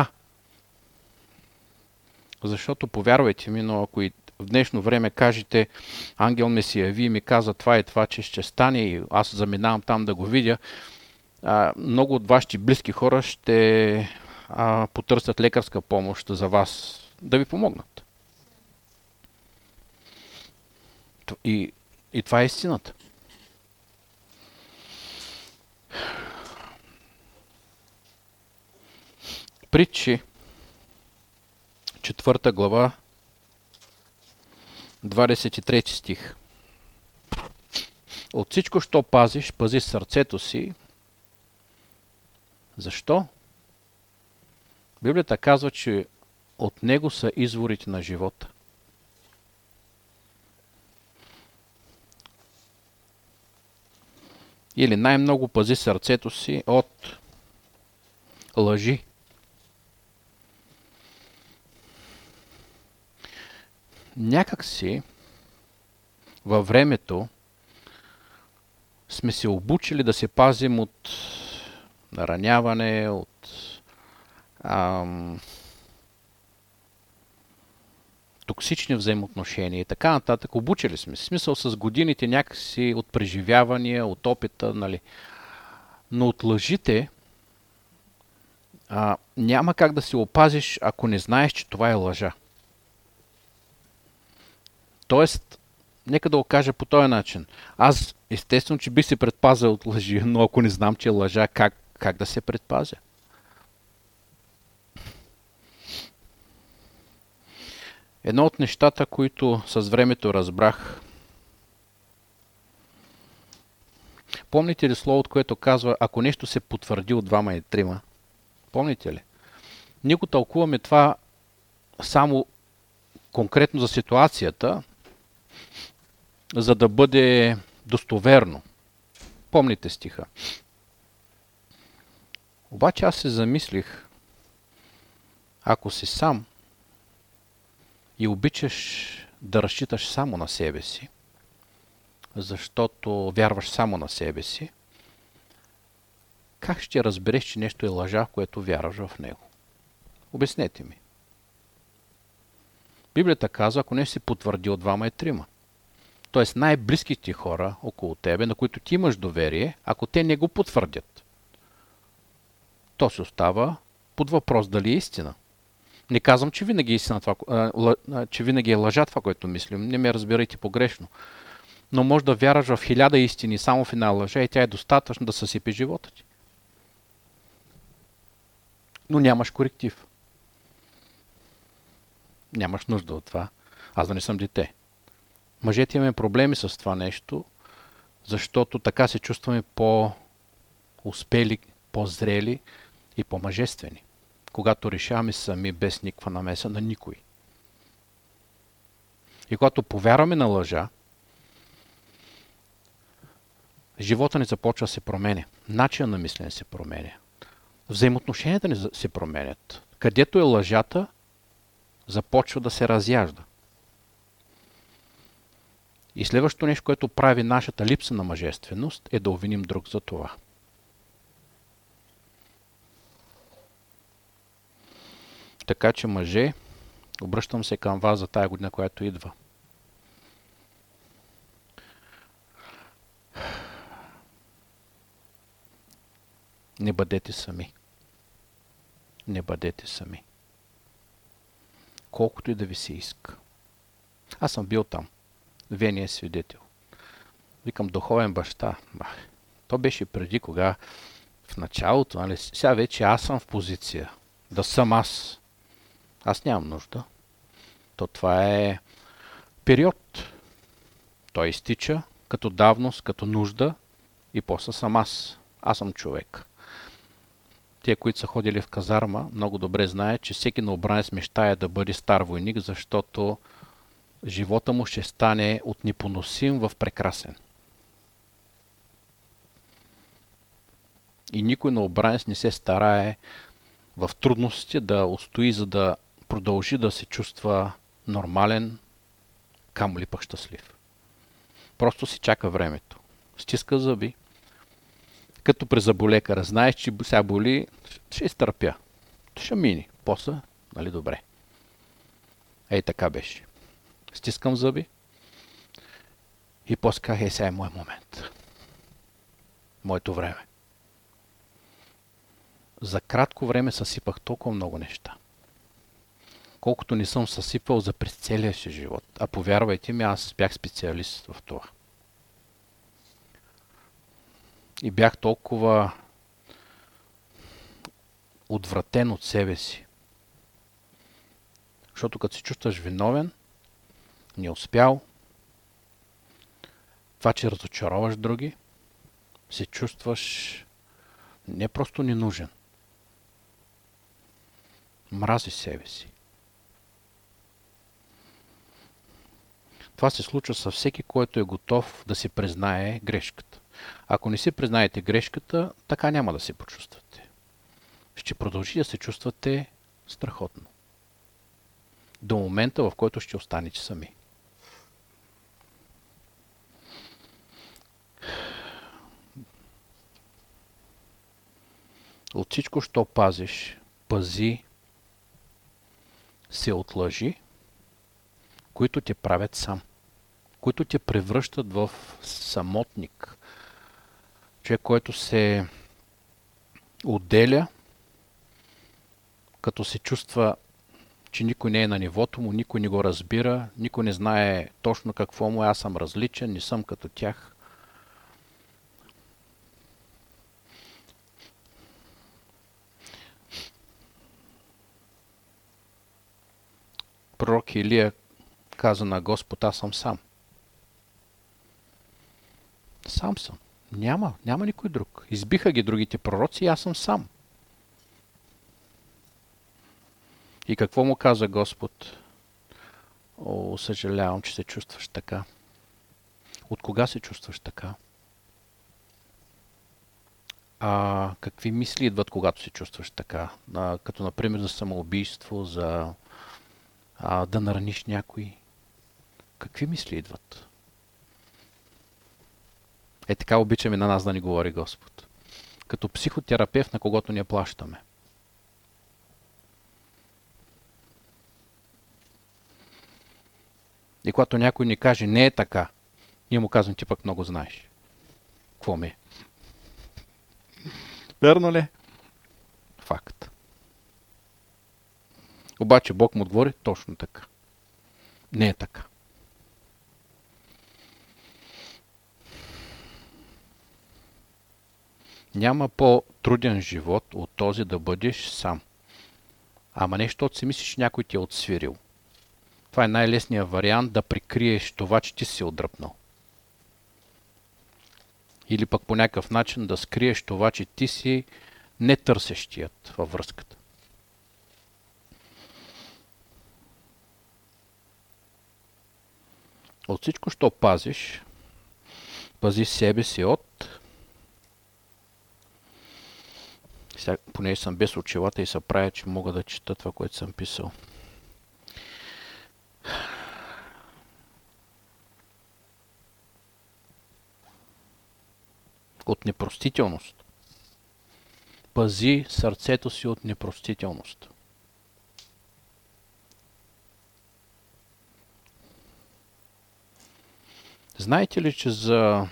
Защото, повярвайте ми, но ако и в днешно време кажете, ангел ме се яви и ми каза това и това, че ще стане и аз заминавам там да го видя, много от вашите близки хора ще потърсят лекарска помощ за вас, да ви помогнат. И това е истината. Притчи, 4 глава, 23 стих. От всичко, що пазиш, пази сърцето си. Защо? Библията казва, че от него са изворите на живота. Или най-много пази сърцето си от лъжи. Някак си във времето сме се обучили да се пазим от нараняване, от токсични взаимоотношения и така нататък. Обучили сме. В смисъл с годините някакси от преживявания, от опита, нали. Но от лъжите няма как да се опазиш, ако не знаеш, че това е лъжа. Тоест, нека да го кажа по този начин. Аз естествено, че бих се предпазил от лъжи, но ако не знам, че е лъжа, как да се предпазя? Едно от нещата, които с времето разбрах, Помните ли словото, което казва, ако нещо се потвърди от двама и трима? Помните ли? Ние го тълкуваме това само конкретно за ситуацията, за да бъде достоверно. Помните стиха. Обаче аз се замислих, ако си сам и обичаш да разчиташ само на себе си, защото вярваш само на себе си, как ще разбереш, че нещо е лъжа, в което вярваш в него? Обяснете ми. Библията казва, ако нещо се потвърди от двама и трима. Тоест най-близките хора около тебе, на които ти имаш доверие, ако те не го потвърдят, то се остава под въпрос дали е истина. Не казвам, че винаги е истина че винаги е лъжа това, което мислим. Не ме разбирайте погрешно. Но може да вярваш в 1000 истини само в една лъжа и тя е достатъчно да съсипе живота ти. Но нямаш коректив. Нямаш нужда от това. Аз да не съм дете. Мъжете имаме проблеми с това нещо, защото така се чувстваме по-успели, по-зрели и по-мъжествени, когато решаваме сами без никаква намеса на никой. И когато повярваме на лъжа, живота ни започва да се променя. Начинът на мислене се променя. Взаимоотношенията ни се променят. Където е лъжата, започва да се разяжда. И следващото нещо, което прави нашата липса на мъжественост, е да обвиним друг за това. Така че, мъже, обръщам се към вас за тая година, която идва. Не бъдете сами. Не бъдете сами. Колкото и да ви се иска. Аз съм бил там. Вие не е свидетел. Викам, духовен баща. То беше преди, кога в началото, нали? Сега вече аз съм в позиция да съм аз. Аз нямам нужда. То това е период. Той изтича като давност, като нужда и после съм аз. Аз съм човек. Те, които са ходили в казарма, много добре знаят, че всеки новобранец мечтае да бъде стар войник, защото живота му ще стане от непоносим в прекрасен. И никой новобранец не се старае в трудностите да устои, за да продължи да се чувства нормален, камо ли пък щастлив. Просто си чака времето. Стиска зъби. Като при зъболекара. Знаеш, че сега боли, ще изтърпя. Ще мини. После, нали добре. Ей, така беше. Стискам зъби. И после казах, сега е мой момент. Моето време. За кратко време съсипах толкова много неща. Колкото не съм съсипвал за през целия си живот. А повярвайте ми, аз бях специалист в това. И бях толкова отвратен от себе си. Защото като се чувстваш виновен, не успял, това, че разочароваш други, се чувстваш не просто ненужен. Мразиш себе си. Това се случва със всеки, който е готов да си признае грешката. Ако не си признаете грешката, така няма да се почувствате. Ще продължи да се чувствате страхотно. До момента, в който ще останете сами. От всичко, що пазиш, пази се от лъжи, които те правят сам. Които те превръщат в самотник. Човек, който се отделя, като се чувства, че никой не е на нивото му, никой не го разбира, никой не знае точно какво му е, аз съм различен, не съм като тях. Пророк Илия каза на Господ, аз съм сам. Сам съм. Няма никой друг. Избиха ги другите пророци и аз съм сам. И какво му каза Господ? О, съжалявам, че се чувстваш така. От кога се чувстваш така? Какви мисли идват, когато се чувстваш така? Като, например, за самоубийство, за да нараниш някой. Какви мисли идват? Така обичаме на нас да ни говори Господ. Като психотерапевт, на когото ние плащаме. И когато някой ни каже, не е така, ние му казвам, ти пък много знаеш. Какво ми е? Верно ли? Факт. Обаче Бог му отговори точно така. Не е така. Няма по-труден живот от този да бъдеш сам. Ама нещо, от си мислиш, някой ти е отсвирил. Това е най-лесният вариант да прикриеш това, че ти си отдръпнал. Или пък по някакъв начин да скриеш това, че ти си нетърсещият във връзката. От всичко, що пазиш, пази себе си от... Сега, понеже съм без очилата и се правя, че мога да чета това, което съм писал. От непростителност. Пази сърцето си от непростителност. Знаете ли, че за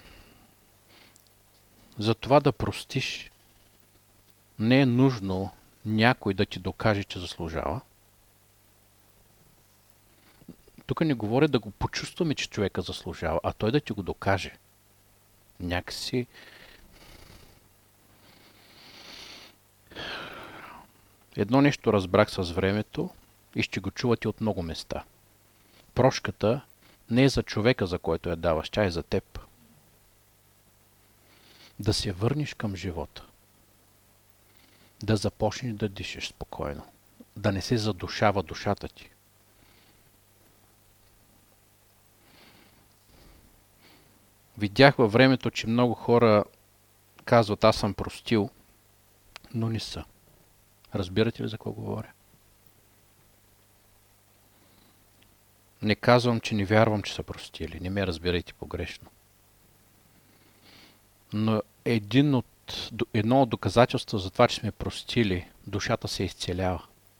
това да простиш, не е нужно някой да ти докаже, че заслужава? Тук не говоря да го почувстваме, че човека заслужава, а той да ти го докаже. Някакси... Едно нещо разбрах с времето и ще го чувате от много места. Прошката не е за човека, за който я даваш, тя е за теб. Да се върнеш към живота. Да започнеш да дишаш спокойно. Да не се задушава душата ти. Видях във времето, че много хора казват, аз съм простил, но не са. Разбирате ли за какво говоря? Не казвам, че не вярвам, че са простили. Не ме разбирайте погрешно. Но едно от доказателства за това, че сме простили, душата се изцелява.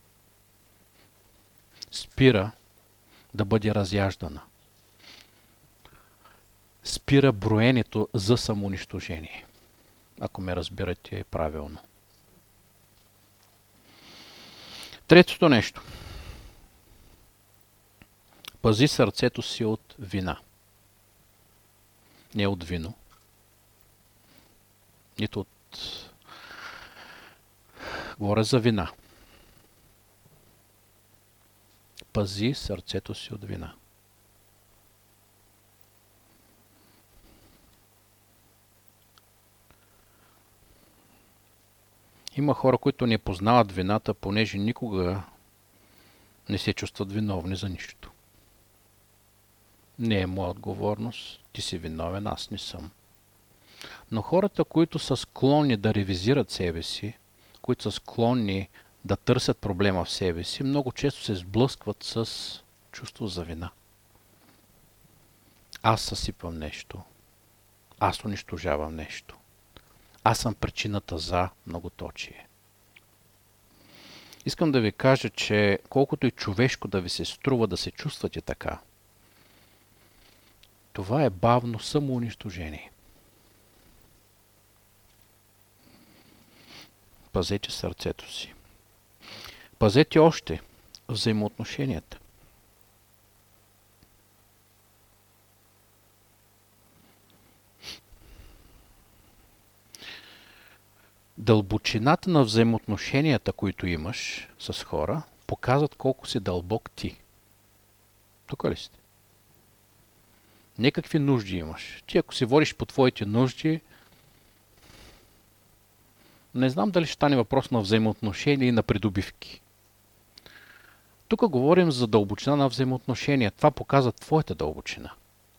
Спира да бъде разяждана. Спира броенето за самоунищожение. Ако ме разбирате правилно. Третото нещо. Пази сърцето си от вина. Не от вино. Нито от... Говоря за вина. Пази сърцето си от вина. Има хора, които не познават вината, понеже никога не се чувстват виновни за нищо. Не е моя отговорност, ти си виновен, аз не съм. Но хората, които са склонни да ревизират себе си, които са склонни да търсят проблема в себе си, много често се сблъскват с чувство за вина. Аз съсипвам нещо. Аз унищожавам нещо. Аз съм причината за многоточие. Искам да ви кажа, че колкото и човешко да ви се струва да се чувствате така, това е бавно самоунищожение. Пазете сърцето си. Пазете още взаимоотношенията. Дълбочината на взаимоотношенията, които имаш с хора, показват колко си дълбок ти. Тук ли сте? Не какви нужди имаш. Ти ако се водиш по твоите нужди, не знам дали ще стане въпрос на взаимоотношения и на придобивки. Тук говорим за дълбочина на взаимоотношения. Това показва твоята дълбочина.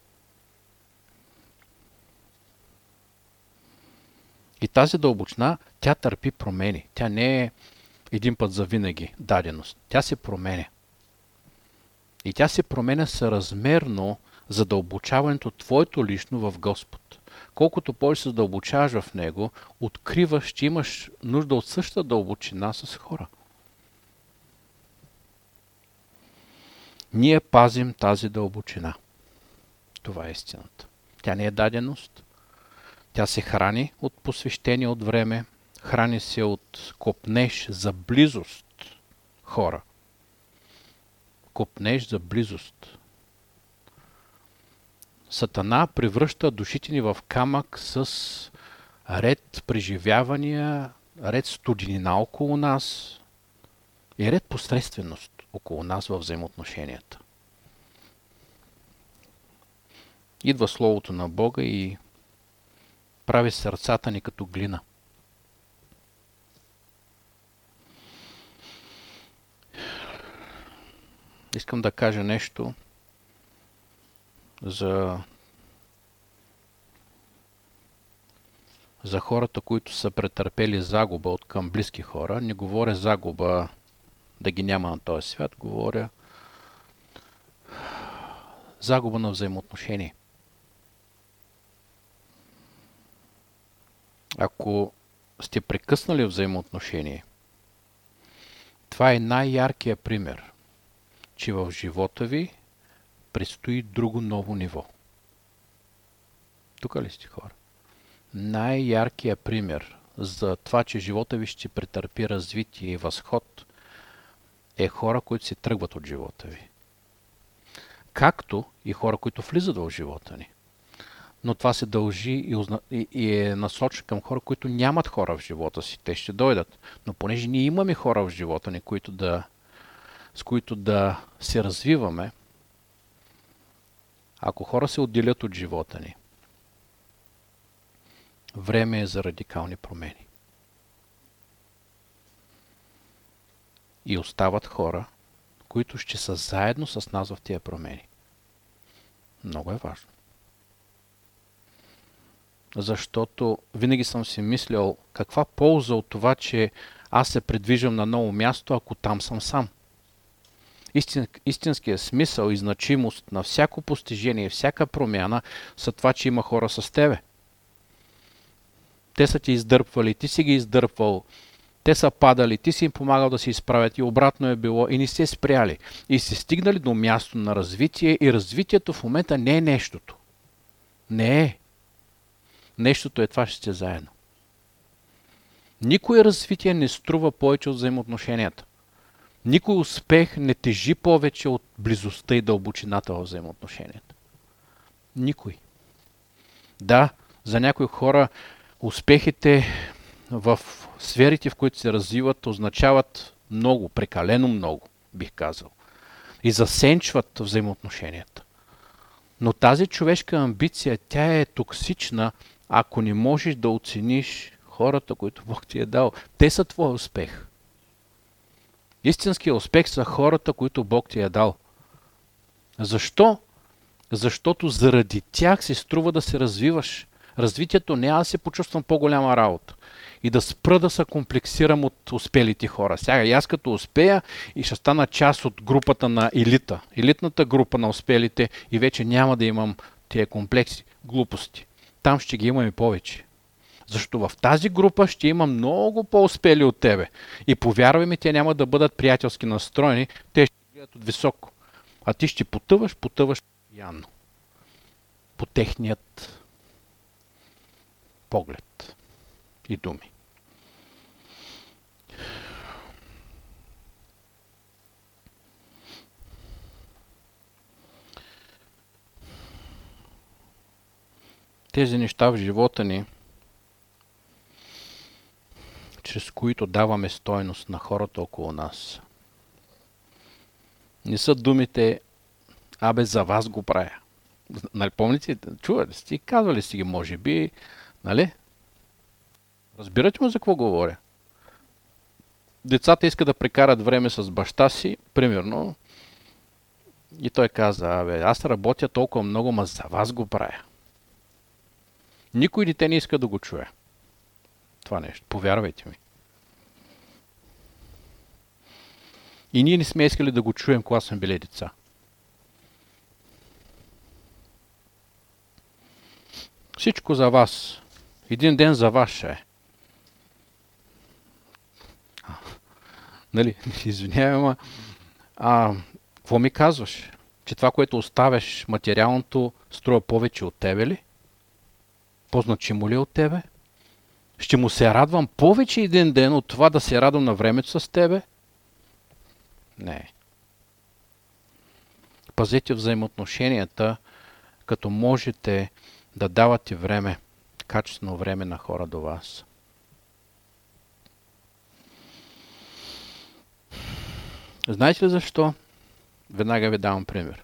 И тази дълбочина, тя търпи промени. Тя не е един път за винаги даденост. Тя се променя. И тя се променя съразмерно задълбочаването твоето лично в Господ. Колкото повече се задълбочаваш в Него, откриваш, че имаш нужда от същата дълбочина с хора. Ние пазим тази дълбочина. Това е истината. Тя не е даденост. Тя се храни от посвещение от време, храни се от копнеж за близост хора. Копнеж за близост. Сатана превръща душите ни в камък с ред преживявания, ред студенина около нас и ред посредственост около нас във взаимоотношенията. Идва Словото на Бога и прави сърцата ни като глина. Искам да кажа нещо за хората, които са претърпели загуба от към близки хора. Не говоря загуба да ги няма на този свят, говоря загуба на взаимоотношение. Ако сте прекъснали взаимоотношение, това е най-яркият пример, че в живота ви предстои друго ново ниво. Тук ли сте, хора? Най-яркият пример за това, че живота ви ще претърпи развитие и възход, е хора, които се тръгват от живота ви. Както и хора, които влизат в живота ни. Но това се дължи и е насочено към хора, които нямат хора в живота си. Те ще дойдат. Но понеже ние имаме хора в живота ни, с които да се развиваме, ако хора се отделят от живота ни, време е за радикални промени. И остават хора, които ще са заедно с нас в тия промени. Много е важно. Защото винаги съм си мислял каква полза от това, че аз се придвижвам на ново място, ако там съм сам. Истинският смисъл и значимост на всяко постижение, всяка промяна са това, че има хора с тебе. Те са ти издърпвали, ти си ги издърпвал, те са падали, ти си им помагал да се изправят и обратно е било и не се спряли. И се стигнали до място на развитие и развитието в момента не е нещото. Не е. Нещото е това, ще сте заедно. Никое развитие не струва повече от взаимоотношенията. Никой успех не тежи повече от близостта и дълбочината в взаимоотношенията. Никой. Да, за някои хора успехите в сферите, в които се развиват, означават много, прекалено много, бих казал. И засенчват взаимоотношенията. Но тази човешка амбиция, тя е токсична, ако не можеш да оцениш хората, които Бог ти е дал. Те са твой успех. Истинският успех са хората, които Бог ти е дал. Защо? Защото заради тях се струва да се развиваш. Развитието не е да се почувствам по-голяма работа и да спра да се комплексирам от успелите хора. Сега и аз като успея и ще стана част от групата на елита, елитната група на успелите и вече няма да имам тия комплекси, глупости. Там ще ги имам и повече. Защото в тази група ще има много по-успели от тебе. И повярвай ми, те няма да бъдат приятелски настроени, те ще гледат от високо. А ти ще потъваш постоянно. По техният поглед и думи. Тези неща в живота ни, чрез които даваме стойност на хората около нас, не са думите "абе, за вас го правя". Нали, помните? Чували сте, казвали сте ги, може би, нали? Разбирате му за какво говоря? Децата искат да прекарат време с баща си, примерно, и той каза, аз работя толкова много, ма за вас го правя. Никой дете не иска да го чуе. Това нещо, повярвайте ми. И ние не сме искали да го чуем, когато сме били деца. Всичко за вас. Един ден за вас ще е. Нали, извинявай, какво ми казваш? Че това, което оставяш материалното, струва повече от тебе ли? По-значимо ли е от тебе? Ще му се радвам повече един ден от това да се радвам на времето с тебе? Не. Пазете взаимоотношенията, като можете да давате време, качествено време на хора до вас. Знаете ли защо? Веднага ви давам пример.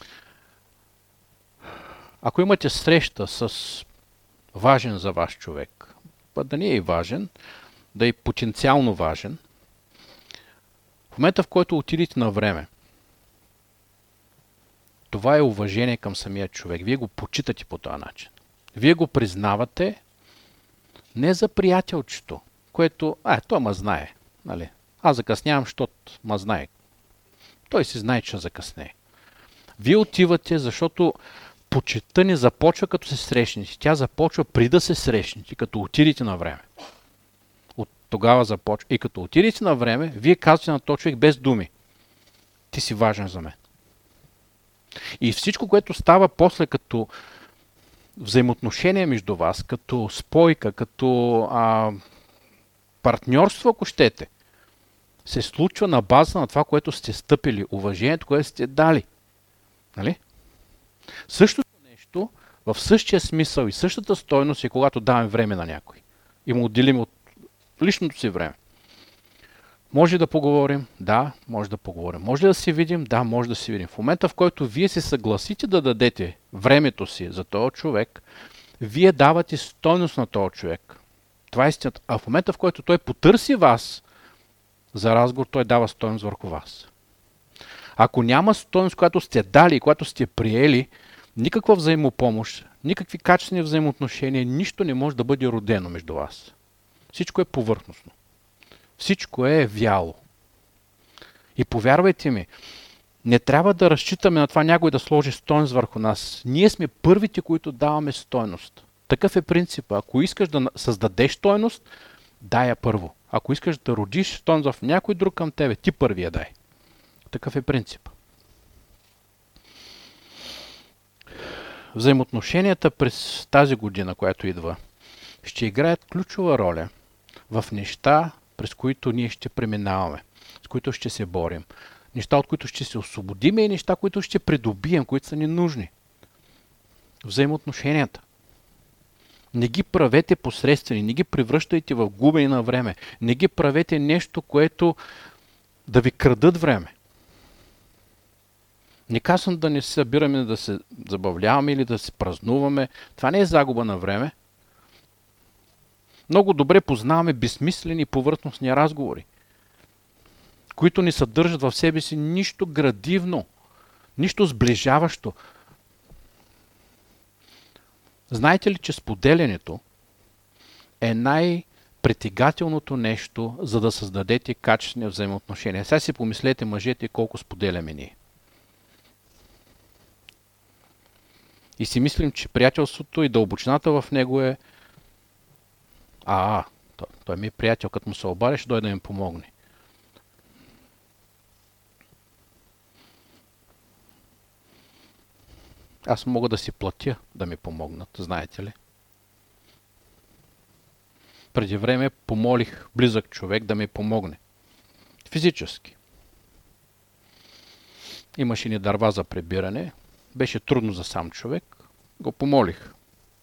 Ако имате среща с важен за ваш човек, да не е и важен, да е потенциално важен, в момента, в който отидете на време, това е уважение към самия човек. Вие го почитате по този начин. Вие го признавате не за приятелчето, което, той ма знае. Нали? Аз закъснявам, защото ма знае. Той си знае, че закъсне. Вие отивате, защото почитта не започва като се срещнете. Тя започва при да се срещнете, като отидете на време. От тогава започва. И като отидете на време, вие казвате на този човек без думи. Ти си важен за мен. И всичко, което става после като взаимоотношение между вас, като спойка, като партньорство, ако щете, се случва на база на това, което сте стъпили, уважението, което сте дали. Нали? Същото нещо, в същия смисъл и същата стойност е, когато даваме време на някой. И му отделим от личното си време. Може да поговорим? Да, може да поговорим. Може да се видим? Да, може да се видим. В момента, в който вие се съгласите да дадете времето си за този човек, вие давате стойност на този човек. Това е истината. А в момента, в който той потърси вас за разговор, той дава стойност върху вас. Ако няма стойност, която сте дали и която сте приели, никаква взаимопомощ, никакви качествени взаимоотношения, нищо не може да бъде родено между вас. Всичко е повърхностно. Всичко е вяло. И повярвайте ми, не трябва да разчитаме на това някой да сложи стойност върху нас. Ние сме първите, които даваме стойност. Такъв е принципът. Ако искаш да създадеш стойност, дай я първо. Ако искаш да родиш стойност в някой друг към тебе, ти първия дай. Такъв е принцип. Взаимоотношенията през тази година, която идва, ще играят ключова роля в неща, през които ние ще преминаваме, с които ще се борим. Неща, от които ще се освободим и неща, които ще придобием, които са ни нужни. Взаимоотношенията. Не ги правете посредствени, не ги превръщайте в губене на време. Не ги правете нещо, което да ви крадат време. Не казвам да не се събираме, да се забавляваме или да се празнуваме. Това не е загуба на време. Много добре познаваме безсмислени повърхностни разговори, които не съдържат в себе си нищо градивно, нищо сближаващо. Знаете ли, че споделянето е най-притегателното нещо, за да създадете качествени взаимоотношения? Сега си помислете, мъжете, колко споделяме ние. И си мислим, че приятелството и дълбочината в него е той ми е приятел, като му се обадя, ще дойде да ми помогне. Аз мога да си платя да ми помогнат, знаете ли? Преди време помолих близък човек да ми помогне. Физически. Имаше ни дърва за прибиране. Беше трудно за сам човек. Го помолих.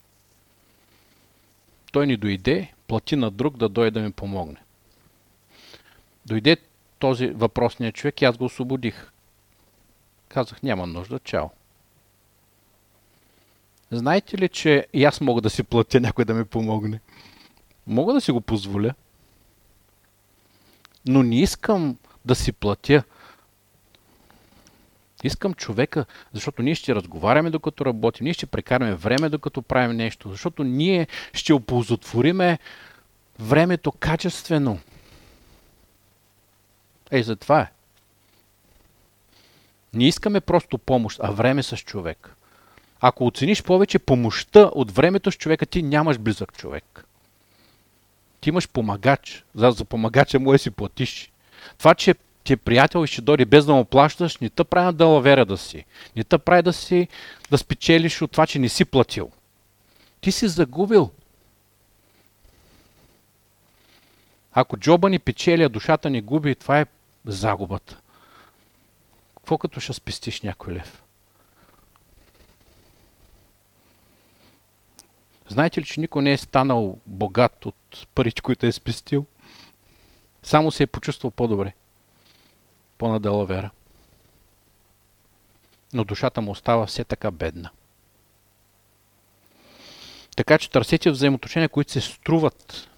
Той ни дойде, плати на друг да дойде да ми помогне. Дойде този въпросният човек и аз го освободих. Казах, няма нужда, чао. Знаете ли, че и аз мога да си платя някой да ми помогне? Мога да си го позволя. Но не искам да си платя. Искам човека, защото ние ще разговаряме докато работим, ние ще прекараме време докато правим нещо, защото ние ще оползотвориме времето качествено. За това е. Не искаме просто помощ, а време с човек. Ако оцениш повече помощта от времето с човека, ти нямаш близък човек. Ти имаш помагач. За помагача му си платиш. Това, че ти е приятел и ще дойде без да му плащаш, не те прави на далавера да си. Не те прави да спечелиш от това, че не си платил. Ти си загубил. Ако джоба ни печели, а душата ни губи, това е загубата. Какво като ще спестиш някой лев? Знаете ли, че никой не е станал богат от парите, които е спестил? Само се е почувствал по-добре. По-надала вера. Но душата му остава все така бедна. Така че търсете взаимоотношения, които се струват.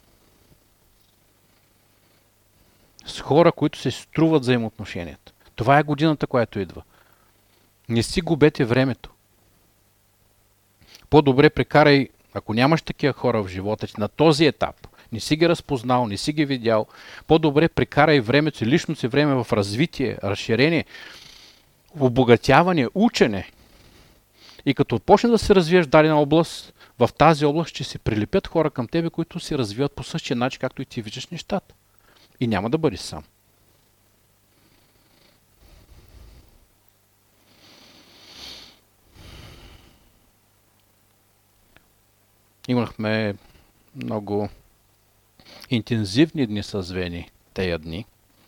С хора, които се струват взаимоотношенията. Това е годината, която идва. Не си губете времето. По-добре прекарай, ако нямаш такива хора в живота ти на този етап, не си ги разпознал, не си ги видял, по-добре прекарай времето си, лично си време в развитие, разширение, обогатяване, учене. И като почне да се развиеш в дадена област, в тази област ще се прилепят хора към тебе, които се развиват по същия начин, както и ти виждаш нещата. И няма да бъдеш сам. Имахме много интензивни дни с Вени тези дни.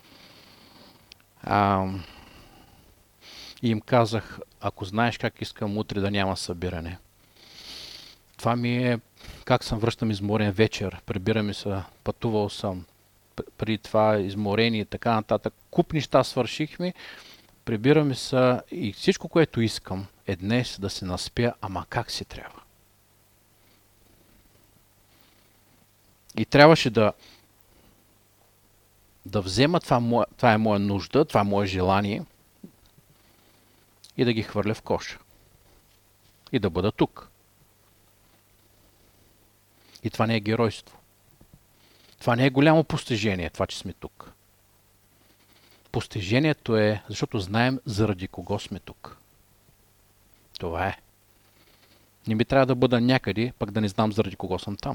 И им казах, ако знаеш как искам утре да няма събиране. Това ми е как съм връщам изморен вечер. Прибираме се, пътувал съм. При това изморени и така нататък. Куп неща свършихме. Прибираме се и всичко, което искам е днес да се наспя, ама как си трябва. И трябваше да взема това е моя нужда, това е мое желание и да ги хвърля в коша. И да бъда тук. И това не е геройство. Това не е голямо постижение, това, че сме тук. Постижението е, защото знаем заради кого сме тук. Това е. Не ми трябва да бъда някъде, пък да не знам заради кого съм там.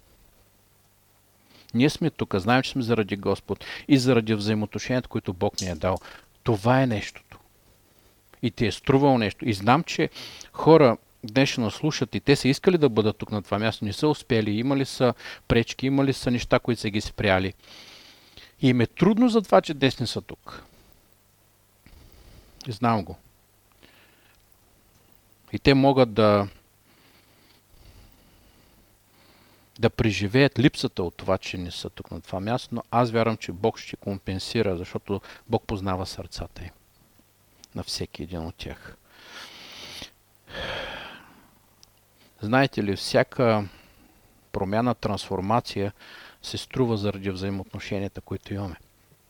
Ние сме тук, знаем, че сме заради Господ и заради взаимоотношението, които Бог ни е дал. Това е нещото. И ти е струвал нещо. И знам, че хора днешно слушат и те са искали да бъдат тук на това място, не са успели, имали са пречки, имали са неща, които са ги спряли. И им е трудно за това, че днес не са тук. И знам го. И те могат да преживеят липсата от това, че не са тук на това място, но аз вярвам, че Бог ще компенсира, защото Бог познава сърцата им. На всеки един от тях. Знаете ли, всяка промяна, трансформация се струва заради взаимоотношенията, които имаме.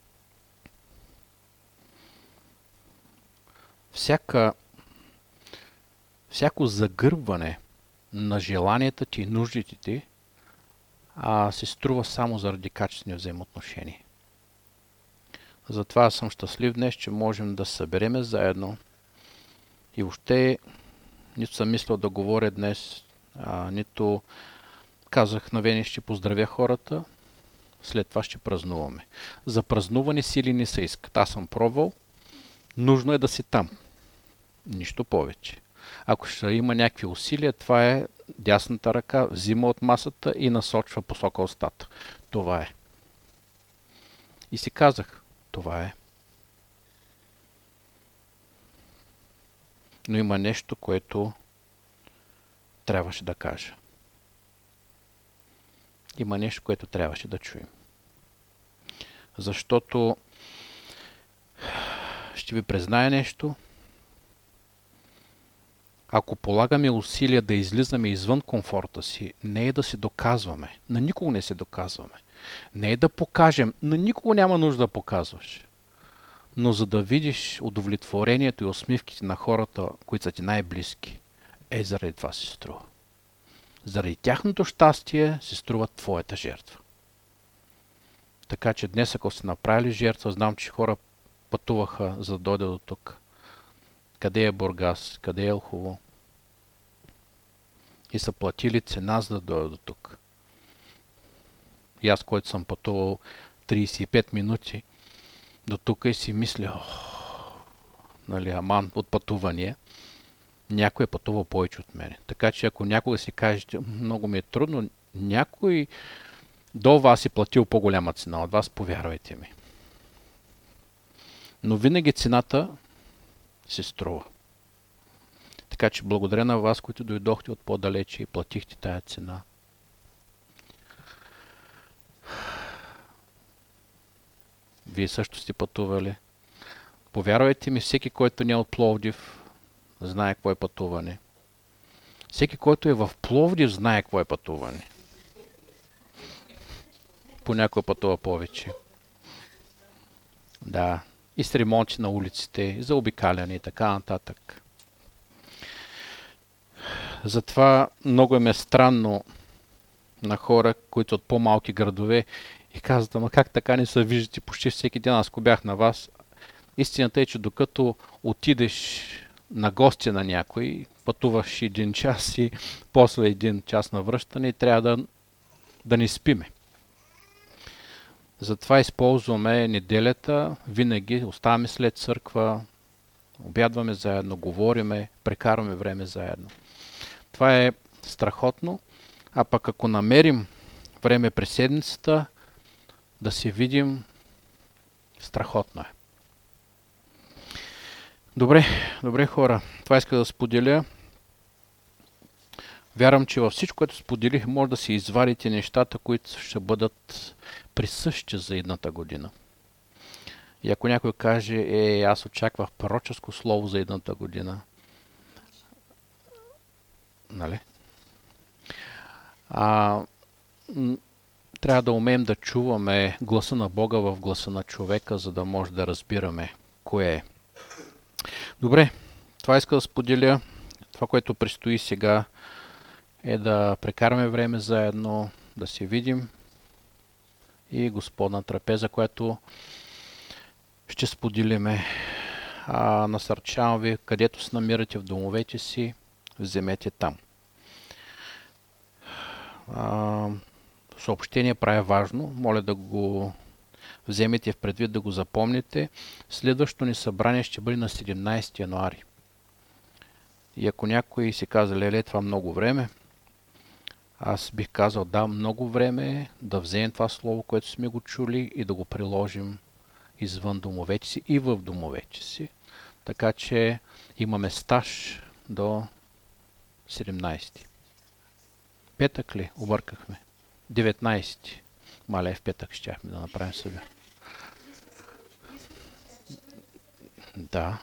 Всяко загърбване на желанията ти и нуждите ти се струва само заради качествени взаимоотношения. Затова съм щастлив днес, че можем да събереме заедно и въобще нито съм мислил да говоря днес, нито казах на Вени ще поздравя хората, след това ще празнуваме. За празнуване сили не се искат. Аз съм пробвал, нужно е да си там. Нищо повече. Ако ще има някакви усилия, това е дясната ръка, взима от масата и насочва посока устата. Това е. И си казах, това е. Но има нещо, което трябваше да кажа. Има нещо, което трябваше да чуем. Защото ще ви призная нещо. ако полагаме усилия да излизаме извън комфорта си, не е да се доказваме. На никого не се доказваме. Не е да покажем. На никого няма нужда да показваш. Но за да видиш удовлетворението и усмивките на хората, които са ти най-близки, заради това се струва. Заради тяхното щастие се струва твоята жертва. Така че днес, ако сте направили жертва, знам, че хора пътуваха за да дойдат до тук. Къде е Бургас? Къде е Елхово? И са платили цена за да дойдат до тук. И аз, който съм пътувал 35 минути до тук и си мисля, аман от пътувания, някой е пътувал повече от мене. Така че ако някога си кажете, много ми е трудно, някой до вас е платил по-голяма цена от вас, повярвайте ми. Но винаги цената се струва. Така че благодаря на вас, които дойдохте от по-далече и платихте тая цена. Вие също сте пътували. Повярвайте ми, всеки, който не е от Пловдив, знае какво е пътуване. Всеки, който е в Пловдив, знае какво е пътуване. Понякога пътува повече. Да. И с ремонти на улиците, и за обикаляне и така нататък. Затова много ме е странно на хора, които от по-малки градове и казват, ама как така не се виждате почти всеки ден, аз бях на вас. Истината е, че докато отидеш на гости на някой, пътуваш 1 час и после 1 час на връщане и трябва да не спиме. Затова използваме неделята, винаги оставаме след църква, обядваме заедно, говориме, прекарваме време заедно. Това е страхотно, а пък ако намерим време през седмицата, да се видим, страхотно е. Добре хора, това иска да споделя. Вярвам, че във всичко, което споделих, може да си извадите нещата, които ще бъдат присъщи за едната година. И ако някой каже, аз очаквах пророческо слово за едната година. Нали? Трябва да умеем да чуваме гласа на Бога в гласа на човека, за да може да разбираме кое е. Добре, това иска да споделя. Това, което предстои сега, е да прекараме време заедно, да се видим и Господна трапеза, която ще споделиме. Насърчавам ви, където се намирате в домовете си, вземете там. Съобщение правя важно. Моля да го вземете в предвид, да го запомните. Следващото ни събрание ще бъде на 17 януари. И ако някой си каза, леле, това много време, аз бих казал, да, много време е да вземем това слово, което сме го чули и да го приложим извън домовете си и в домовете си. Така че имаме стаж до 17. Петък ли? Объркахме. 19. Мале, в петък щяхме да направим себе. Да.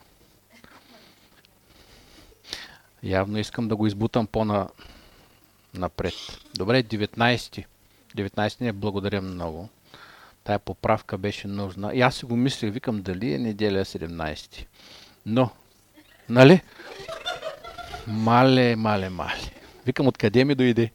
Явно искам да го избутам по-напред. Добре, 19. 19 не благодаря много. Тая поправка беше нужна. И аз си го мислех, викам дали е неделя 17. Но, нали? Мале. Викам, откъде ми дойде?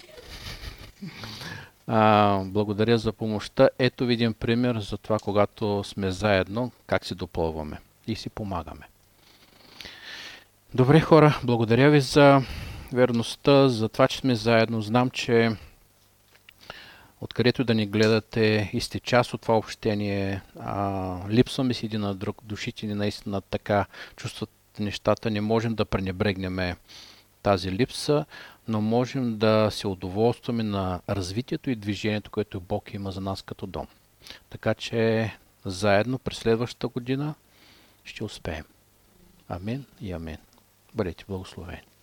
Благодаря за помощта. Ето видим пример за това, когато сме заедно, как се допълваме и си помагаме. Добре хора, благодаря ви за верността, за това, че сме заедно. Знам, че откъдето да ни гледате и сте част от това общение, липсваме си един на друг, душите ни наистина така чувстват нещата, не можем да пренебрегнем тази липса, но можем да се удоволстваме на развитието и движението, което Бог има за нас като дом. Така че заедно през следващата година ще успеем. Амин и амин. Бъдете благословени.